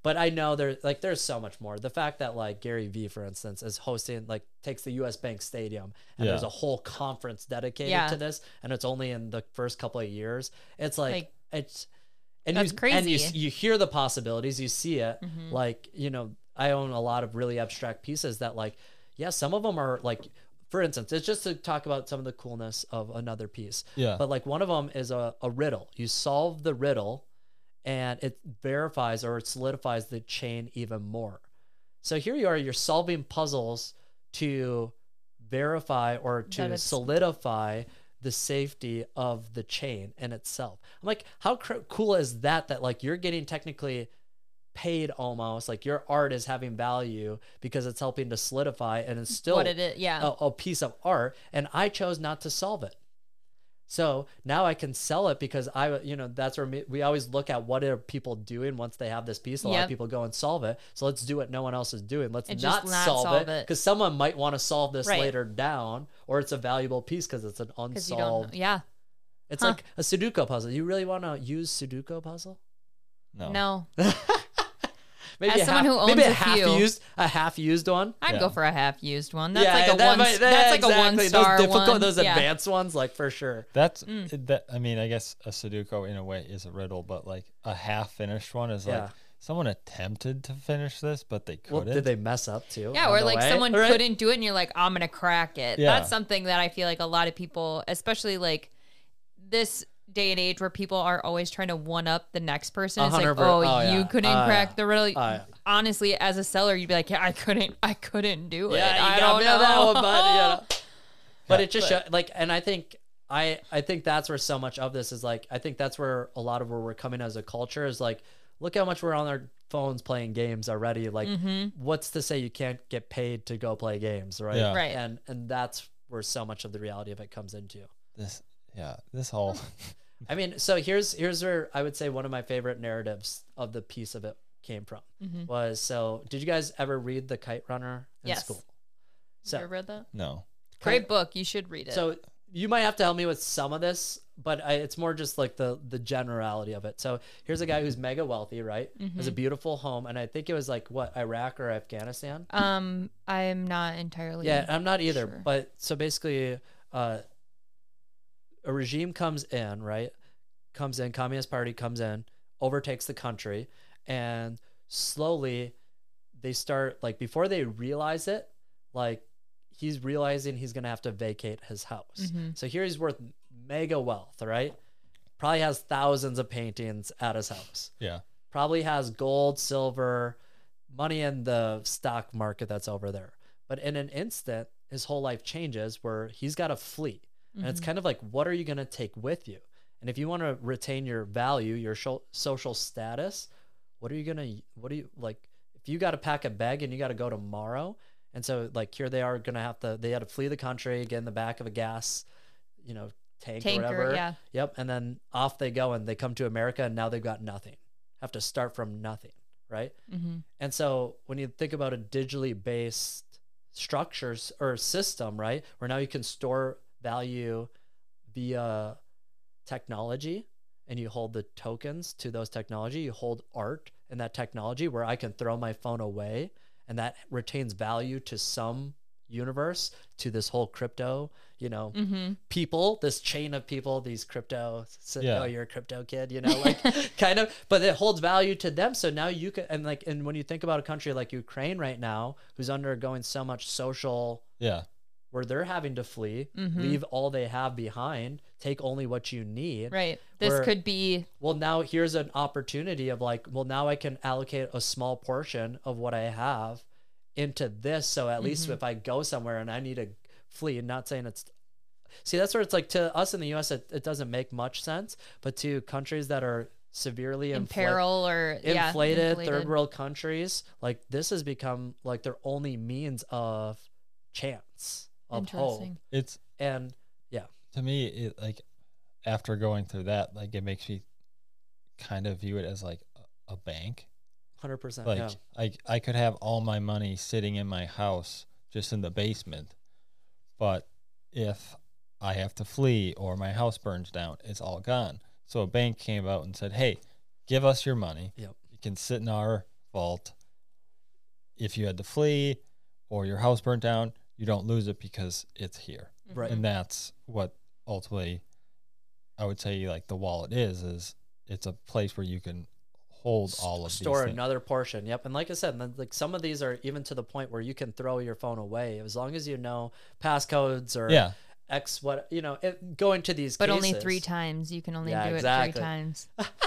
But I know there like there's so much more. The fact that like Gary Vee, for instance, is hosting like takes the U S Bank Stadium and Yeah. there's a whole conference dedicated Yeah. to this, and it's only in the first couple of years. It's like, Like, it's and that's you, And you crazy. you hear the possibilities, you see it. Mhm. Like, you know, I own a lot of really abstract pieces that like, yeah, some of them are like, for instance, it's just to talk about some of the coolness of another piece. Yeah. But like one of them is a, a riddle. You solve the riddle and it verifies or it solidifies the chain even more. So here you are, you're solving puzzles to verify or That to it's- solidify the safety of the chain in itself. I'm like, how cr- cool is that? That like you're getting technically paid almost, like your art is having value because it's helping to solidify and it's still what it is, yeah. a, a piece of art, and I chose not to solve it. So now I can sell it because I, you know, that's where me, we always look at what are people doing once they have this piece. A lot Yep. of people go and solve it. So let's do what no one else is doing. Let's And not, just not solve, solve it it. because someone might want to solve this Right. later down, or it's a valuable piece because it's an 'Cause you don't know. unsolved. Yeah. It's Huh. like a Sudoku puzzle. You really want to use Sudoku puzzle? No. No. Maybe As a someone half, who owns maybe a a half few. used, a half used one. I'd Yeah. go for a half used one. That's Yeah, like a that one might- that- that's like a one exactly. star Those difficult, one. those Yeah. advanced ones, like for sure. That's Mm. that. I mean, I guess a Sudoku in a way is a riddle, but like a half finished one is Yeah. like someone attempted to finish this, but they Well, couldn't. did they mess up too? Yeah, on or the like way? someone Right? couldn't do it and you're like, I'm gonna crack it. Yeah. That's something that I feel like a lot of people, especially like this day and age where people are always trying to one up the next person. A It's like, hundred per- oh, oh, you yeah. couldn't Oh, crack yeah. the riddle. Oh, yeah. Honestly, as a seller, you'd be like, yeah, I couldn't, I couldn't do it. Yeah, you I got don't me know. on that one, but you know. But Yeah, it just show, like, and I think I I think that's where so much of this is like. I think that's where a lot of where we're coming as a culture is like, look how much we're on our phones playing games already. Like, Mm-hmm. what's to say you can't get paid to go play games, right? Yeah. Right. And and that's where so much of the reality of it comes into. this. Yeah, this whole. I mean, so here's here's where I would say one of my favorite narratives of the piece of it came from Mhm. was so. Did you guys ever read The Kite Runner in Yes. school? So, So you ever read that? No. Great book. You should read it. So you might have to help me with some of this, but I, it's more just like the the generality of it. So here's a guy who's mega wealthy, right? Has a Mhm. beautiful home, and I think it was like what, Iraq or Afghanistan. um, I'm not entirely. Yeah, I'm not either. sure. But so basically, uh, a regime comes in, right? Comes in, Communist Party comes in, overtakes the country, and slowly they start like before they realize it, like he's realizing he's gonna have to vacate his house. Mhm. So here he's worth mega wealth, right? Probably has thousands of paintings at his house. Yeah. Probably has gold, silver, money in the stock market that's over there. But in an instant, his whole life changes where he's got to flee. And it's Mhm. kind of like, what are you going to take with you? And if you want to retain your value, your sho- social status, what are you going to, what do you like? If you got to pack a bag and you got to go tomorrow. And so, like, here they are going to have to, they had to flee the country, get in the back of a gas, you know, tank Tanker, or whatever. yeah. Yep. And then off they go and they come to America and now they've got nothing. Have to start from nothing. Right. Mm-hmm. And so when you think about a digitally based structures or system, right, where now you can store value via technology and you hold the tokens to those technology, you hold art in that technology where I can throw my phone away and that retains value to some universe, to this whole crypto, you know, Mm-hmm. people, this chain of people, these crypto, so, Yeah. oh, you're a crypto kid, you know, like kind of, but it holds value to them. So now you can, and like, and when you think about a country like Ukraine right now, who's undergoing so much social, Yeah. where they're having to flee, Mhm. leave all they have behind, take only what you need. Right. This Where- could be. Well, now here's an opportunity of like, well, now I can allocate a small portion of what I have into this. So at least Mhm. if I go somewhere and I need to flee, and not saying it's, see, that's where it's like to us in the U S, it, it doesn't make much sense, but to countries that are severely In infla- peril or yeah, inflated, third world countries, like this has become like their only means of chance, of hope. Interesting. It's And to me, it like after going through that, like it makes me kind of view it as like a, a bank. one hundred percent. Like yeah. I I could have all my money sitting in my house just in the basement, but if I have to flee or my house burns down, it's all gone. So a bank came out and said, "Hey, give us your money. Yep. You can sit in our default, if you had to flee or your house burnt down, you don't lose it because it's here. Right. And that's what ultimately I would say like the wallet is, is it's a place where you can hold all of store these things. another portion. Yep. And like I said, like some of these are even to the point where you can throw your phone away as long as you know passcodes or Yeah. X what you know it, going to these But cases. only three times. You can only Yeah, do exactly. it three times.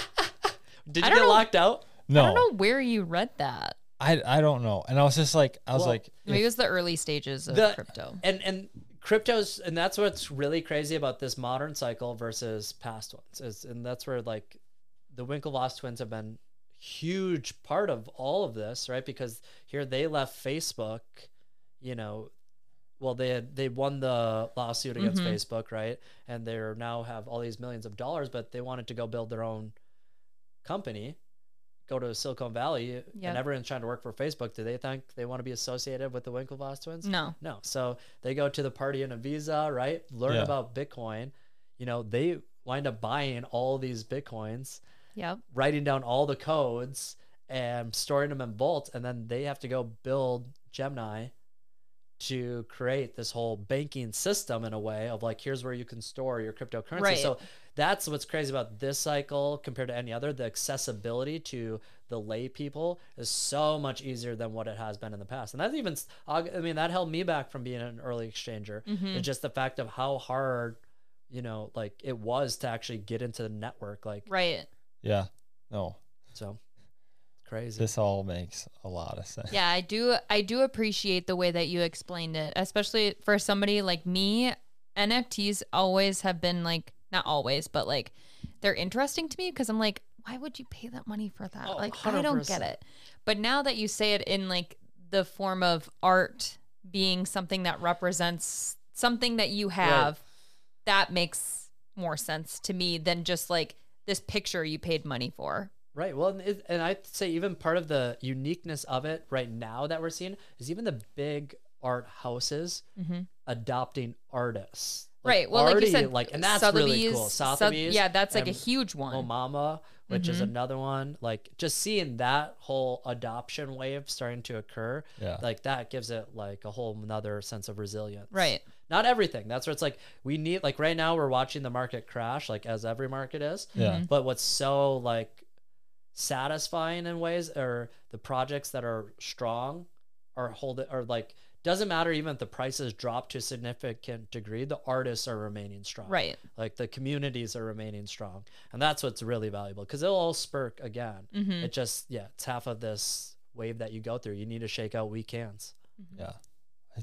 Did I you don't get know. locked out? No, I don't know where you read that. I, I don't know. And I was just like, I was Well, like, Maybe if- it was the early stages of The- crypto. And and cryptos, and that's what's really crazy about this modern cycle versus past ones is, and that's where like the Winklevoss twins have been huge part of all of this, right? Because here they left Facebook, you know, well they had they won the lawsuit against Mhm. Facebook, right? And they're now have all these millions of dollars, but they wanted to go build their own company, go to Silicon Valley, Yep. and everyone's trying to work for Facebook. Do they think they want to be associated with the Winklevoss twins? No. No. So they go to the party in Ibiza, right? Learn Yeah. about Bitcoin. You know, they wind up buying all these Bitcoins, Yep. writing down all the codes and storing them in Vault. And then they have to go build Gemini to create this whole banking system in a way of like, here's where you can store your cryptocurrency. Right. So that's what's crazy about this cycle compared to any other. The accessibility to the lay people is so much easier than what it has been in the past. And that's even, I mean, that held me back from being an early exchanger. Mhm. It's just the fact of how hard, you know, like it was to actually get into the network. Like, Right. yeah, no, so crazy. this all makes a lot of sense. Yeah, I do I do appreciate the way that you explained it, especially for somebody like me. N F Ts always have been like, not always, but like they're interesting to me because I'm like, why would you pay that money for that? Oh, like one I hundred don't percent. get it. But now that you say it in like the form of art being something that represents something that you have, that makes more sense to me than just like this picture you paid money for. Right. Well, and, it, and I'd say even part of the uniqueness of it right now that we're seeing is even the big art houses adopting artists. Like, Right. Well, like you already, said, like, and that's really cool. Soth- Sotheby's. yeah, that's like a and huge one. Omama, which is Mhm. another one. Like just seeing that whole adoption wave starting to occur, Yeah. like that gives it like a whole another sense of resilience. Right. Not everything. That's where it's like we need, like right now we're watching the market crash, like as every market is. Yeah. But what's so like satisfying in ways are the projects that are strong or hold it, or like doesn't matter even if the prices drop to a significant degree, the artists are remaining strong. Right. Like the communities are remaining strong. And that's what's really valuable because it'll all spurk again. Mhm. It just, yeah, it's half of this wave that you go through. You need to shake out weak hands. Yeah. I,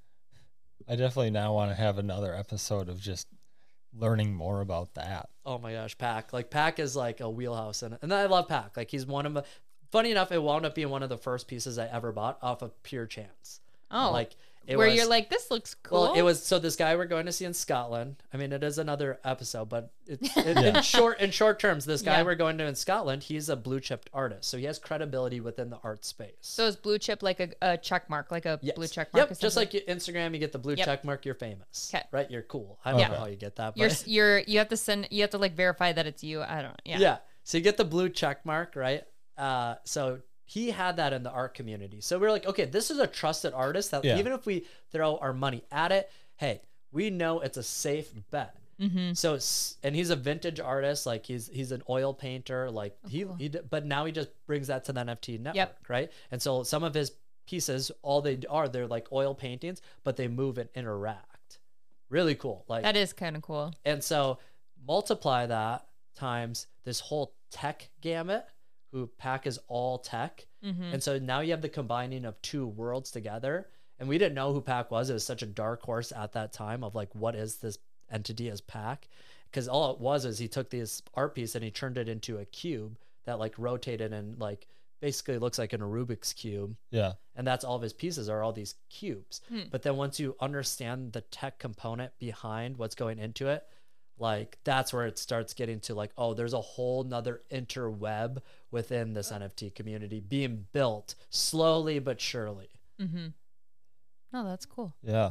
I definitely now want to have another episode of just learning more about that. Oh my gosh, Pac. Like Pac is like a wheelhouse in it. And I love Pac. Like he's one of the, funny enough, it wound up being one of the first pieces I ever bought off of pure chance. Oh, Like it where was, you're like, this looks cool. well, it was, so this guy we're going to see in Scotland. I mean, it is another episode, but it's in, Yeah. in short, in short terms, this guy Yeah. we're going to in Scotland, he's a blue chipped artist. So he has credibility within the art space. So is blue chip like a, a check mark, like a Yes. blue check mark? Yep, just like you- Instagram, you get the blue Yep. check mark, you're famous. 'Kay. Right? You're cool. I don't Yeah. know how you get that, but you're you're you have to send you have to like verify that it's you. I don't. Yeah. yeah. So you get the blue check mark, right? Uh, so he had that in the art community. So we are like, okay, this is a trusted artist that Yeah. even if we throw our money at it, hey, we know it's a safe bet. Mm-hmm. So it's, and he's a vintage artist, like he's he's an oil painter, like he, cool. he d- but now he just brings that to the N F T network, Yep. right? And so some of his pieces, all they are, they're like oil paintings, but they move and interact. Really cool. Like That is kind of cool. and so multiply that times this whole tech gamut, who Pac is all tech. Mm-hmm. And so now you have the combining of two worlds together. And we didn't know who Pac was. It was such a dark horse at that time of like, what is this entity as Pac? Because all it was is he took this art piece and he turned it into a cube that like rotated and like basically looks like an Rubik's cube. Yeah. And that's all of his pieces are all these cubes. Hmm. But then once you understand the tech component behind what's going into it, like that's where it starts getting to like, oh, there's a whole nother interweb within this N F T community being built slowly but surely. Mm-hmm. No, that's cool. Yeah.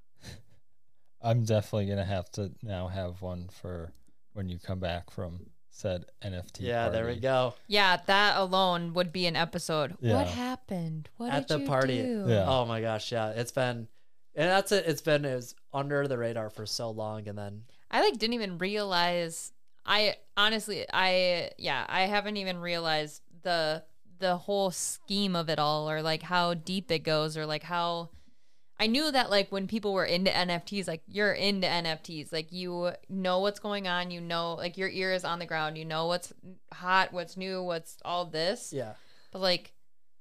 I'm definitely going to have to now have one for when you come back from said N F T. Yeah, there we party. go. Yeah, that alone would be an episode. Yeah. What happened? What At did the you party. do? Yeah. Oh my gosh, yeah. It's been, and that's it. It's been it was under the radar for so long, and then I like didn't even realize. I honestly, I yeah, I haven't even realized the the whole scheme of it all, or like how deep it goes, or like how. I knew that like when people were into N F Ts, like you're into N F Ts, like you know what's going on, you know, like your ear is on the ground, you know what's hot, what's new, what's all this. yeah. But like,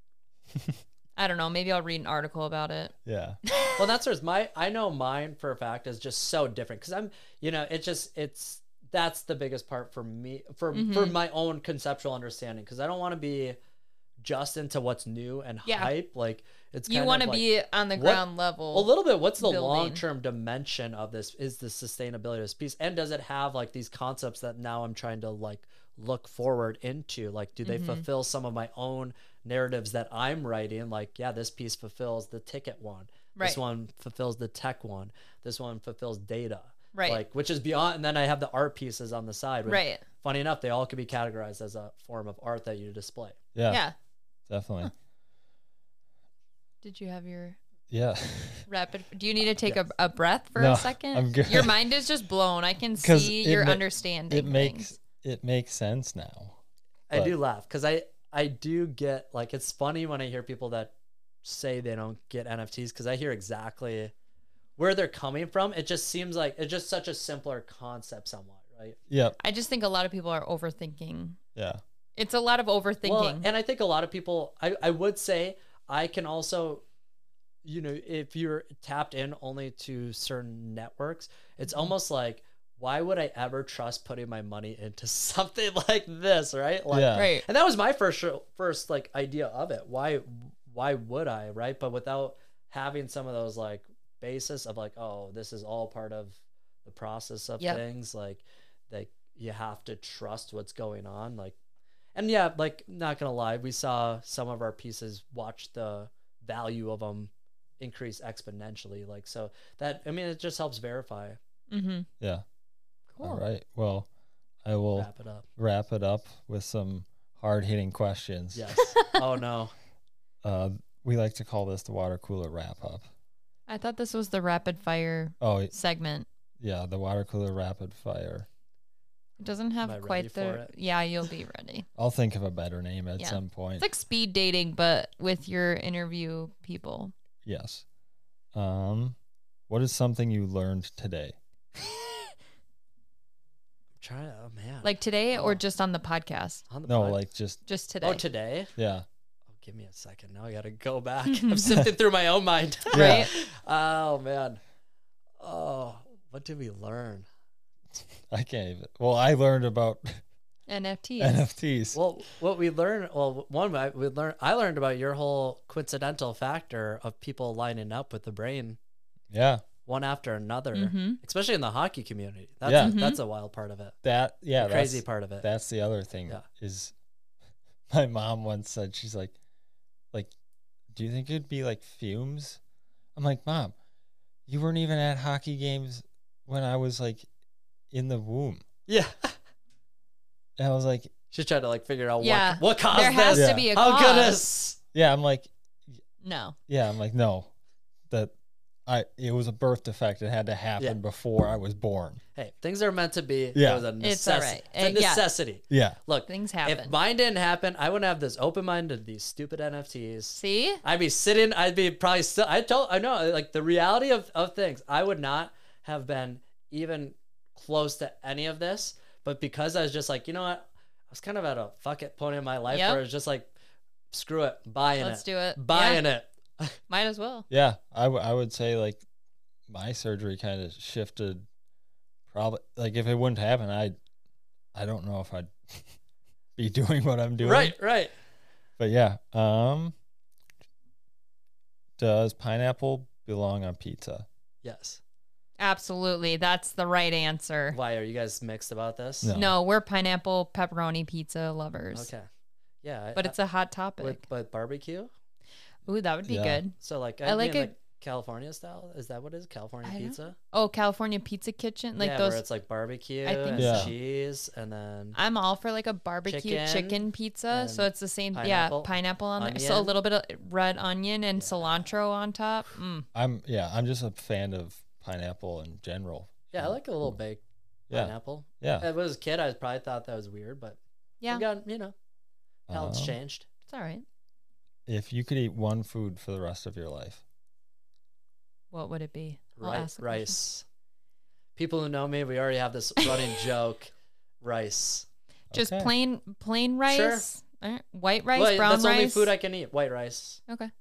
I don't know, maybe I'll read an article about it. Yeah. Well, that's where's my I know mine for a fact is just so different because I'm you know it just it's that's the biggest part for me for Mm-hmm. for my own conceptual understanding because I don't want to be just into what's new and Yeah. hype like it's You kind want of to like, be on the what- ground level. a little bit what's the building. long-term dimension of this is the sustainability of this piece and does it have like these concepts that now I'm trying to like look forward into like do they Mm-hmm. fulfill some of my own narratives that I'm writing like yeah this piece fulfills the ticket one this Right. one fulfills the tech one this one fulfills data Right. like which is beyond and then I have the art pieces on the side which, Right. funny enough they all could be categorized as a form of art that you display. Yeah. Yeah. Definitely. Did you have your Yeah. rapid? Do you need to take a, a breath for No, a second? I'm good. Your mind is just blown. I can 'Cause see it your ma- understanding. It makes things. it makes sense now. I But- do laugh because I I do get like it's funny when I hear people that say they don't get N F Ts because I hear exactly where they're coming from. It just seems like it's just such a simpler concept, somewhat, right? Yep. I just think a lot of people are overthinking. Yeah. It's a lot of overthinking. Well, and I think a lot of people. I I would say I can also, you know, if you're tapped in only to certain networks, it's almost like. Why would I ever trust putting my money into something like this, right? Like, Yeah. right. And that was my first first like idea of it. Why why would I, right? But without having some of those like basis of like, oh, this is all part of the process of Yep. things, like like you have to trust what's going on. Like and yeah, like not gonna lie, we saw some of our pieces watch the value of them increase exponentially. Like so that I mean it just helps verify. Mm-hmm. Yeah. Cool. All right. Well, I will Wrap it up. wrap it up with some hard hitting questions. Yes. Oh no. Uh, we like to call this the water cooler wrap up. I thought this was the rapid fire Oh, segment. yeah. The water cooler rapid fire. It doesn't have Am I ready quite for the. it? Yeah, you'll be ready. I'll think of a better name at Yeah. some point. It's like speed dating, but with your interview people. Yes. Um, what is something you learned today? Try oh man. Like today or Oh. just on the podcast? on the No, pod- like just Just today. Oh, today? yeah. Oh, give me a second. Now I gotta go back. I'm sifting through my own mind. Yeah. Right? Oh man. Oh, what did we learn? I can't even. Well, I learned about N F Ts. N F Ts. Well, what we learned. Well, one I- we learned. I learned about your whole coincidental factor of people lining up with the brain, Yeah. one after another, Mm-hmm. especially in the hockey community. That's Yeah. a, Mhm. that's a wild part of it. That yeah. The crazy that's, part of it. That's the other thing. Yeah. Is my mom once said she's like, like, do you think it'd be like fumes? I'm like, Mom, you weren't even at hockey games when I was like in the womb. Yeah. And I was like, She's trying to like figure out Yeah. what what caused There has this. to be a Oh cause. goodness. yeah. I'm like, No. yeah. I'm like, no, that I it was a birth defect. It had to happen Yeah. before I was born. Hey, things are meant to be. Yeah. It was a It's all necessity. right. It's a Uh, yeah. necessity. Yeah. Look, Things if happen. mine didn't happen, I wouldn't have this open mind to these stupid N F Ts. See? I'd be sitting. I'd be probably still. I told. I know. Like the reality of of things, I would not have been even close to any of this. But because I was just like, you know what, I was kind of at a fuck it point in my life Yep. where it's just like, screw it, buying Let's it, do it. buying Yeah. it. Might as well. Yeah. I, w- I would say like my surgery kind of shifted. Probably like if it wouldn't happen, I I don't know if I'd be doing what I'm doing. Right, right. But yeah. Um. Does pineapple belong on pizza? Yes. Absolutely. That's the right answer. Why are you guys mixed about this? No. No, we're pineapple pepperoni pizza lovers. Okay. Yeah. But I- it's a hot topic. with but barbecue. Ooh, that would be Yeah. good. So like, I, I like mean, a like, California style? Is that what it is? California I don't- pizza? Oh, California Pizza Kitchen, like yeah, those. where it's like barbecue I think and so. cheese and then I'm all for like a barbecue chicken, Chicken pizza. So and it's the same, pineapple, yeah, pineapple on there. So a onion. little bit of red onion and Yeah. cilantro on top. Mm. I'm yeah, I'm just a fan of pineapple in general. yeah, I like a little baked Yeah. pineapple. Yeah. If I was a kid, I probably thought that was weird, but Yeah, we got, you know, how it's Um, changed. it's all right. If you could eat one food for the rest of your life, What would it be? I'll Ri- ask the question. rice. People who know me, we already have this running joke. Rice. Just Okay. plain plain rice, All right. White rice, Well, brown that's the rice. only food I can eat. White rice. Okay.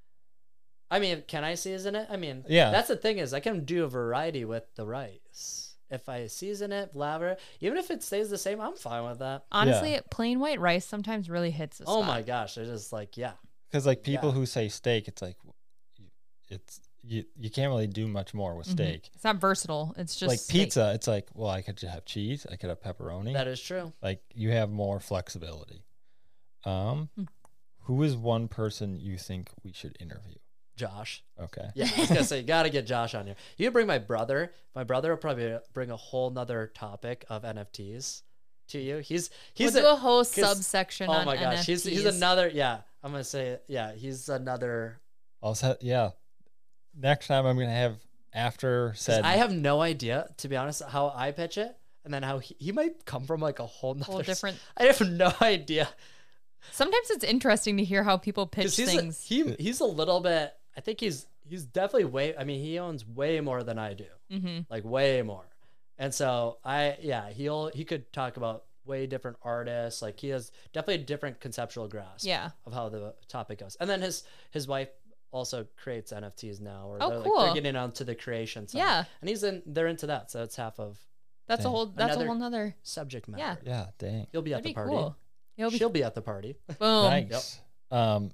I mean, can I season it? I mean, Yeah. That's the thing is, I can do a variety with the rice. If I season it, lather, even if it stays the same, I'm fine with that. Honestly, plain white rice sometimes really hits the Oh spot. my gosh, they're just like, yeah, because like people Yeah. who say steak, it's like it's you you can't really do much more with Mhm. steak. It's not versatile. It's just Like steak. pizza, it's like, well, I could just have cheese, I could have pepperoni. that is true. Like you have more flexibility. Um, Hmm. who is one person you think we should interview? Josh. Okay. Yeah, I was gonna say, you gotta get Josh on here. You bring my brother. My brother will probably bring a whole nother topic of N F Ts to you. He's he's we'll a, do a whole 'cause- subsection oh on my gosh, N F Ts. he's he's another. Yeah, I'm gonna say yeah, he's another. I'll set. Yeah. Next time I'm gonna have after 'Cause said. I have no idea, to be honest, how I pitch it, and then how he, he might come from like a whole nother whole s- different. I have no idea. Sometimes it's interesting to hear how people pitch 'Cause he's things. A, he he's a little bit. I think he's he's definitely way. I mean, he owns way more than I do, mm-hmm. like way more. And so I yeah he'll he could talk about way different artists. Like he has definitely a different conceptual grasp Yeah. of how the topic goes. And then his his wife also creates N F Ts now, or Oh, they're, like, cool. they're getting onto the creation side. Yeah. And he's in they're into that, so it's half of That's a Dang. whole. That's Another- a whole nother. subject matter. Yeah. yeah. Dang. He'll be at That'd the be party. cool. He'll be She'll be at the party. boom. Nice. Um,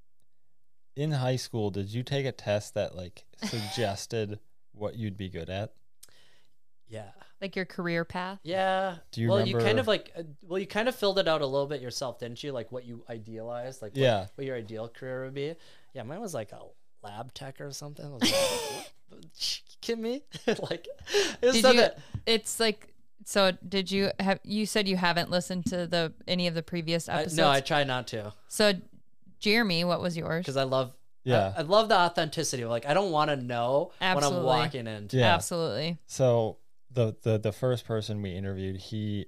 in high school, did you take a test that like suggested what you'd be good at? Yeah. Like your career path. Yeah. Do you well, you kind remember- of like, uh, well, you kind of filled it out a little bit yourself, didn't you? Like what you idealized, like what, Yeah. what your ideal career would be. Yeah, mine was like a lab tech or something. I was like, what? You kidding me? Like, it was Did so you? that, It's like. So did you have? You said you haven't listened to the any of the previous I, episodes. no, I try not to So, Jeremy, what was yours? because I love, Yeah. I, I love the authenticity. Like, I don't want to know Absolutely. what I'm walking into. Yeah. Absolutely. So the the the first person we interviewed, he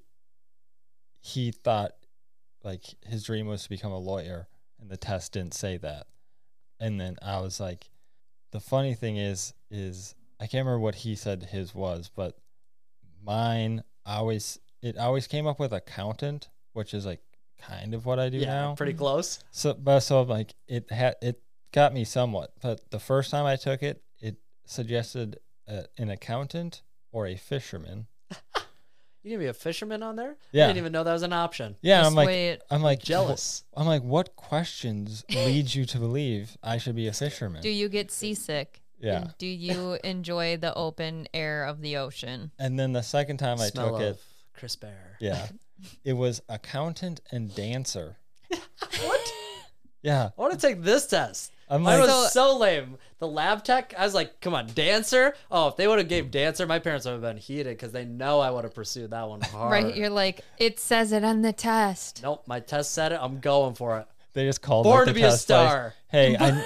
he thought like his dream was to become a lawyer, and the test didn't say that. And then I was like, the funny thing is, is I can't remember what he said his was, but mine always it always came up with accountant, which is like kind of what I do Yeah, now. pretty close. So, but so like it had it got me somewhat. But the first time I took it, it suggested uh, an accountant or a fisherman. You gonna be a fisherman on there? Yeah. I didn't even know that was an option. Yeah, Just I'm like, wait. I'm like Jealous. wh- I'm like, what questions lead you to believe I should be a fisherman? Do you get seasick? Yeah. And do you enjoy the open air of the ocean? And then the second time I Smell took of it, crisp air. yeah, it was accountant and dancer. What? Yeah, I want to take this test. I'm Mine like, was so lame. The lab tech, I was like, come on, dancer? Oh, if they would have gave dancer, my parents would have been heated because they know I would have pursued that one hard. Right? You're like, it says it on the test. Nope, my test said it. I'm going for it. they just called Born like, to the be a test, like, star. hey, I,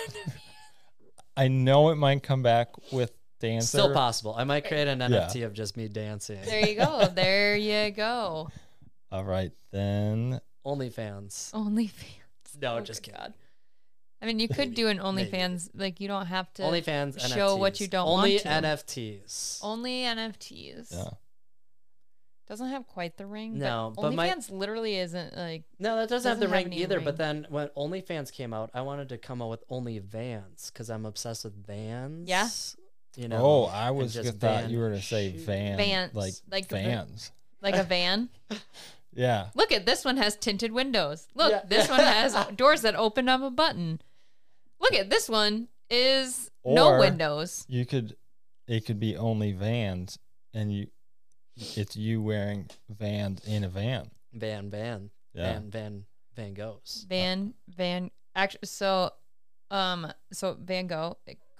I know it might come back with dancer. Still possible. I might create an N F T Yeah. of just me dancing. There you go. There you go. All right, then. OnlyFans. OnlyFans. No, Oh, just good kidding. God. I mean, you could do an Maybe. OnlyFans. Like, you don't have to. OnlyFans show N F Ts. what you don't Only want to. N F Ts. Only N F Ts. Yeah. Doesn't have quite the ring. No, but but my- OnlyFans literally isn't like. No, that doesn't, have Doesn't the have ring any either. ring. But then when OnlyFans came out, I wanted to come out with OnlyVans because I'm obsessed with Vans. Yeah. You know. Oh, I and was just just thought van you were to say shoes. van, Vans, like like the- vans. Like a van. Yeah. Look at this one has tinted windows. Look, Yeah. this one has doors that open up a button. Look at this one is no Or- windows. You could, it could be only vans, and you, it's you wearing vans in a van. Van, Van, Yeah. Van, Van, Van Goghs. Van Van actually so um so Van Gogh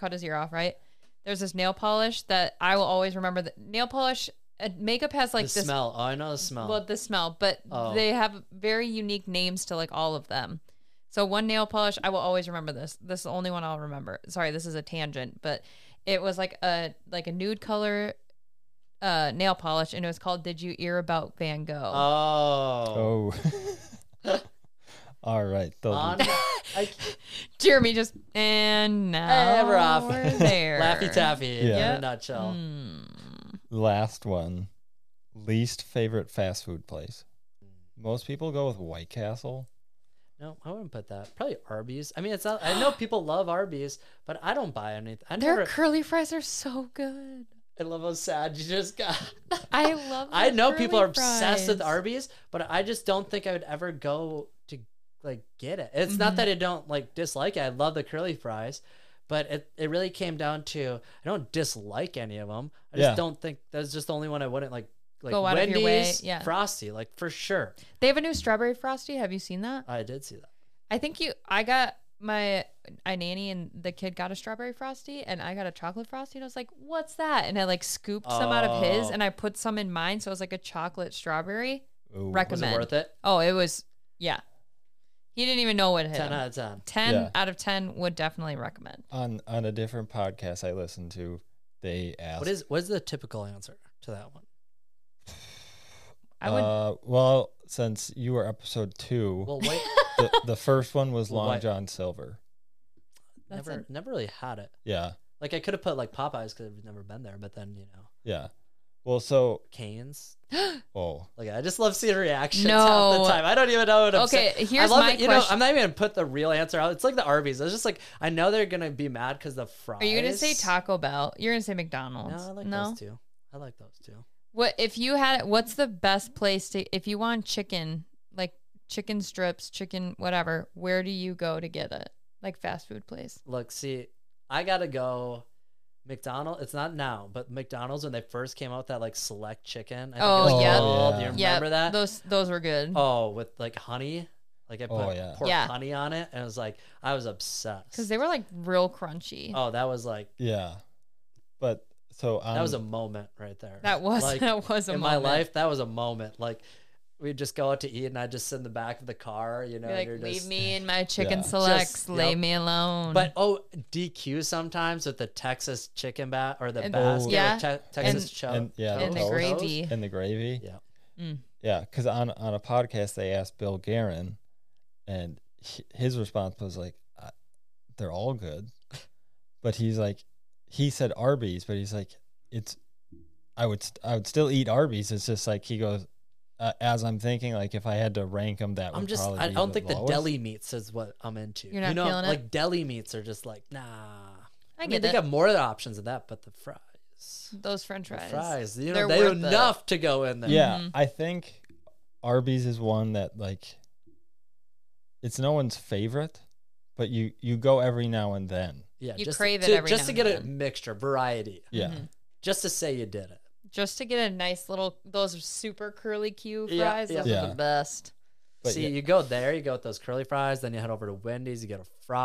cut his ear off, right? There's this nail polish that I will always remember. That nail polish, uh, makeup has like the this smell. Oh, I know the smell. Well, the smell, but Oh. they have very unique names to like all of them. So one nail polish, I will always remember this. This is the only one I'll remember. Sorry, this is a tangent, but it was like a like a nude color uh, nail polish, and it was called "Did You Hear About Van Gogh?" Oh. Oh. All right. they'll do On, that. I, Jeremy just and now Eh, we're off. we're there. Laffy Taffy Yeah. in Yep. a nutshell. Mm. Last one. Least favorite fast food place. Most people go with White Castle. No, I wouldn't put that. Probably Arby's. I mean, it's not. I know people love Arby's, but I don't buy anything. I Their never. curly fries are so good. I love how sad you just got. I love. I their know people are curly obsessed with fries. Arby's, but I just don't think I would ever go to like get it. It's Mm-hmm. not that I don't like dislike it. I love the curly fries, but it, it really came down to I don't dislike any of them. I just Yeah. don't think that's just the only one I wouldn't like. Like Go out of Wendy's, your way, yeah. Frosty, like for sure. They have a new strawberry frosty. Have you seen that? I did see that. I think you. I got my I nanny and the kid got a strawberry frosty and I got a chocolate frosty and I was like, "What's that?" And I like scooped some out of his Oh. and I put some in mine, so it was like a chocolate strawberry. Ooh. Was Recommend. it worth it? Oh, it was. Yeah, he didn't even know what hit Ten him. out of ten. ten Yeah. out of ten would definitely recommend. On on a different podcast I listened to, they asked. What is what is the typical answer to that one? I would. Uh, well, since you were episode two, Well, wait, the, the first one was Well, Long why- John Silver. That's never a- never really had it. Yeah, Like I could have put like Popeyes because I've never been there, but then you know yeah. Well, so Canes. oh, Like I just love seeing reactions half No. the time. I don't even know what I'm Okay, saying. here's I love my it. You know, question. I'm not even gonna put the real answer out. It's like the Arby's. I was just like, I know they're gonna be mad because the fries. Are you gonna say Taco Bell? You're gonna say McDonald's? No, I like no. those two. I like those two. What if you had? What's the best place to if you want chicken, like chicken strips, chicken whatever? Where do you go to get it? Like fast food place. Look, see, I gotta go. McDonald's. It's not now, but McDonald's when they first came out with that like select chicken. I think Oh, it was yeah. called. Do you Yeah. remember that? Those those were good. Oh, with like honey. Like I put Oh, yeah. pour Yeah. honey on it, and it was like I was obsessed. Because they were like real crunchy. Oh, that was like yeah. But so on, that was a moment right there. That was like, that was a in moment. my life. That was a moment. Like we'd just go out to eat, and I'd just sit in the back of the car. You know, Be like, you're leave just, me in my chicken Yeah. selects. Just- lay yep. me alone. But oh, D Q sometimes with the Texas chicken bat or the And- basket, Yeah. with te- Texas And- cho- and- yeah, and the toast. gravy. and the gravy. Yeah. Mm. Yeah, because on on a podcast they asked Bill Guerin, and he, his response was like, uh, "They're all good," but he's like, he said Arby's, but he's like, it's, I would st- I would still eat Arby's. It's just like he goes, uh, as I'm thinking, like if I had to rank them, that would I'm just. probably I be don't think the lowest. deli meats is what I'm into. You're not you know, feeling it? like deli meats are just like nah. I I mean, get they it. got more options than that, but the fries, Those French the fries. fries, you know, They're they do worth it. enough to go in there. Yeah, Mhm. I think Arby's is one that like, it's no one's favorite, but you you go every now and then. yeah. You just crave it to, every just now to and get a then. mixture, variety, Yeah, Mhm. just to say you did it. Just to get a nice little those super curly Q Yeah, fries. yeah. Those Yeah. are the best. But See, yeah. you go there, you go with those curly fries, then you head over to Wendy's, you get a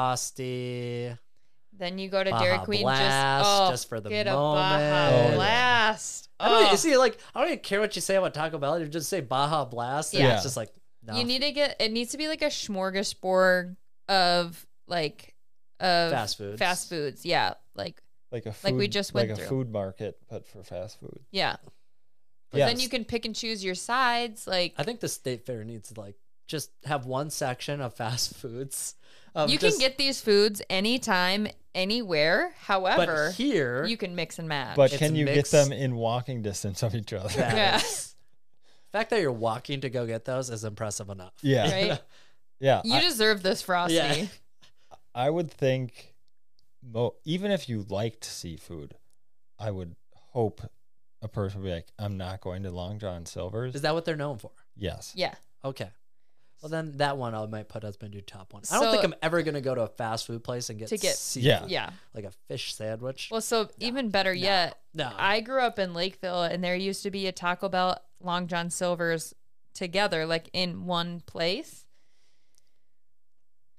Frosty. Then you go to Baja Dairy Queen Blast, just oh, just for the get moment. a Baja Oh, yeah. Blast. I don't Oh. you see, like, I don't even care what you say about Taco Bell. You just say Baja Blast. And Yeah. It's just like, no. You need to get it needs to be like a smorgasbord of like of Fast foods. Fast foods. Yeah. Like like a food, Like we just went like a through. food market, but for fast food. yeah. But Yes. then you can pick and choose your sides. Like I think the state fair needs to, like, just have one section of fast foods. Of you just, can get these foods anytime, anywhere. However, but here, you can mix and match. But It's can you mixed- get them in walking distance of each other? that Yeah. is- the fact that you're walking to go get those is impressive enough. Yeah, right? yeah. You I, deserve this frosty. Yeah. I would think, mo- even if you liked seafood, I would hope a person would be like, "I'm not going to Long John Silver's." Is that what they're known for? Yes. Yeah. Okay. Well, then that one I might put as my new top one. I don't So- think I'm ever going to go to a fast food place and get, To get- seafood, Yeah. Yeah. like a fish sandwich. Well, so even better No. yet, No. I grew up in Lakeville and there used to be a Taco Bell, Long John Silver's together, like in one place.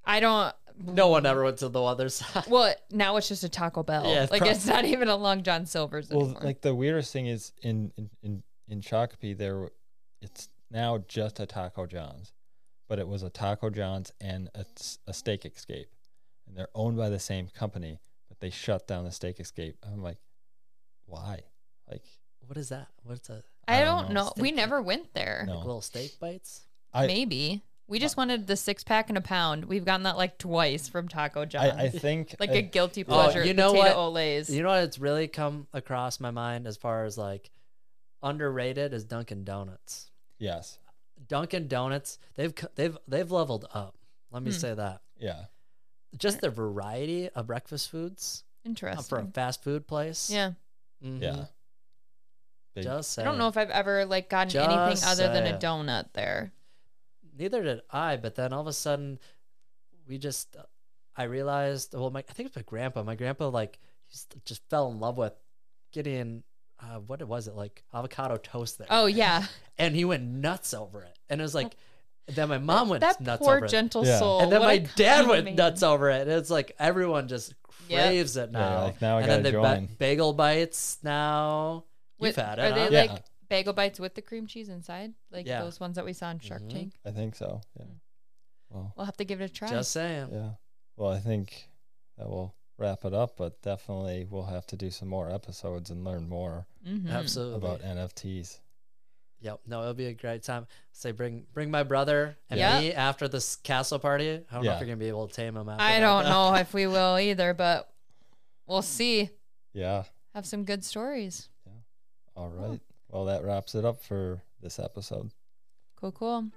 I don't. No one ever went to the other side. Well, now it's just a Taco Bell. Yeah, like pro- it's not even a Long John Silver's Well, anymore. like the weirdest thing is in in in, in Shakopee there, it's now just a Taco John's, but it was a Taco John's and a, a Steak Escape, and they're owned by the same company, but they shut down the Steak Escape. I'm like, why? Like, What is that? What's a I, I don't don't know. know. We Steak- never went there. no, little steak bites? I Maybe. We just wanted the six pack and a pound. We've gotten that like twice from Taco John's. I, I think like I, a guilty Oh, pleasure. you know potato what? Olays. You know what? It's really come across my mind as far as like underrated is Dunkin' Donuts. yes, Dunkin' Donuts, they've c- they've they've leveled up. Let me Hmm. say that. yeah, Just the variety of breakfast foods uh, Interesting. for a fast food place. yeah. Mhm. yeah. Big- Just I saying. don't know if I've ever like gotten Just anything other than a saying. donut there. Neither did I, but then all of a sudden, we just, uh, I realized, well, my, I think it's my grandpa. My grandpa, like, he just, just fell in love with getting, uh, what was it, like avocado toast there. Oh yeah. And he went nuts over it. And it was like, then my mom went that nuts poor over it. gentle Yeah. soul. And then What my a dad kind went man. nuts over it. And it's like everyone just Yep. craves it Yeah, now. like, now I and then gotta they ba- join. bagel bites now. You've With- had it, Are huh? they Yeah. like bagel bites with the cream cheese inside? Like Yeah. those ones that we saw in Shark Mhm. Tank? I think so. Yeah. Well, We'll have to give it a try. Just saying. yeah. Well, I think that will wrap it up, but definitely we'll have to do some more episodes and learn more Mhm. Absolutely. about N F Ts. Yep. No, it'll be a great time. Say bring bring my brother and Yep. me after this castle party. I don't know Yeah. if you're gonna be able to tame him after I that, don't though. know if we will either, but we'll see. Yeah. Have some good stories. All right. Well, that wraps it up for this episode. Cool, cool.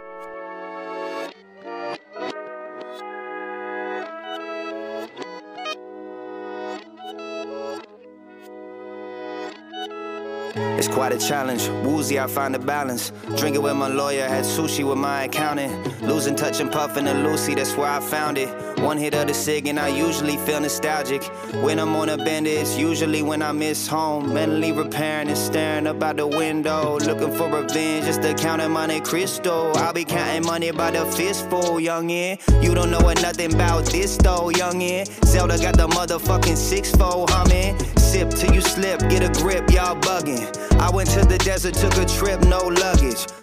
It's quite a challenge. Woozy, I find a balance. Drinking with my lawyer, had sushi with my accountant. Losing touch and puffing a Lucy, that's where I found it. One hit of the cig and I usually feel nostalgic. When I'm on a bend, it's usually when I miss home. Mentally repairing and staring up out the window. Looking for revenge, just to counting Monte Cristo. I'll be counting money by the fistful, youngin'. You don't know what nothing about this though, youngin'. Zelda got the motherfucking six-fold humming. Sip till you slip, get a grip, y'all bugging. I went to the desert, took a trip, no luggage.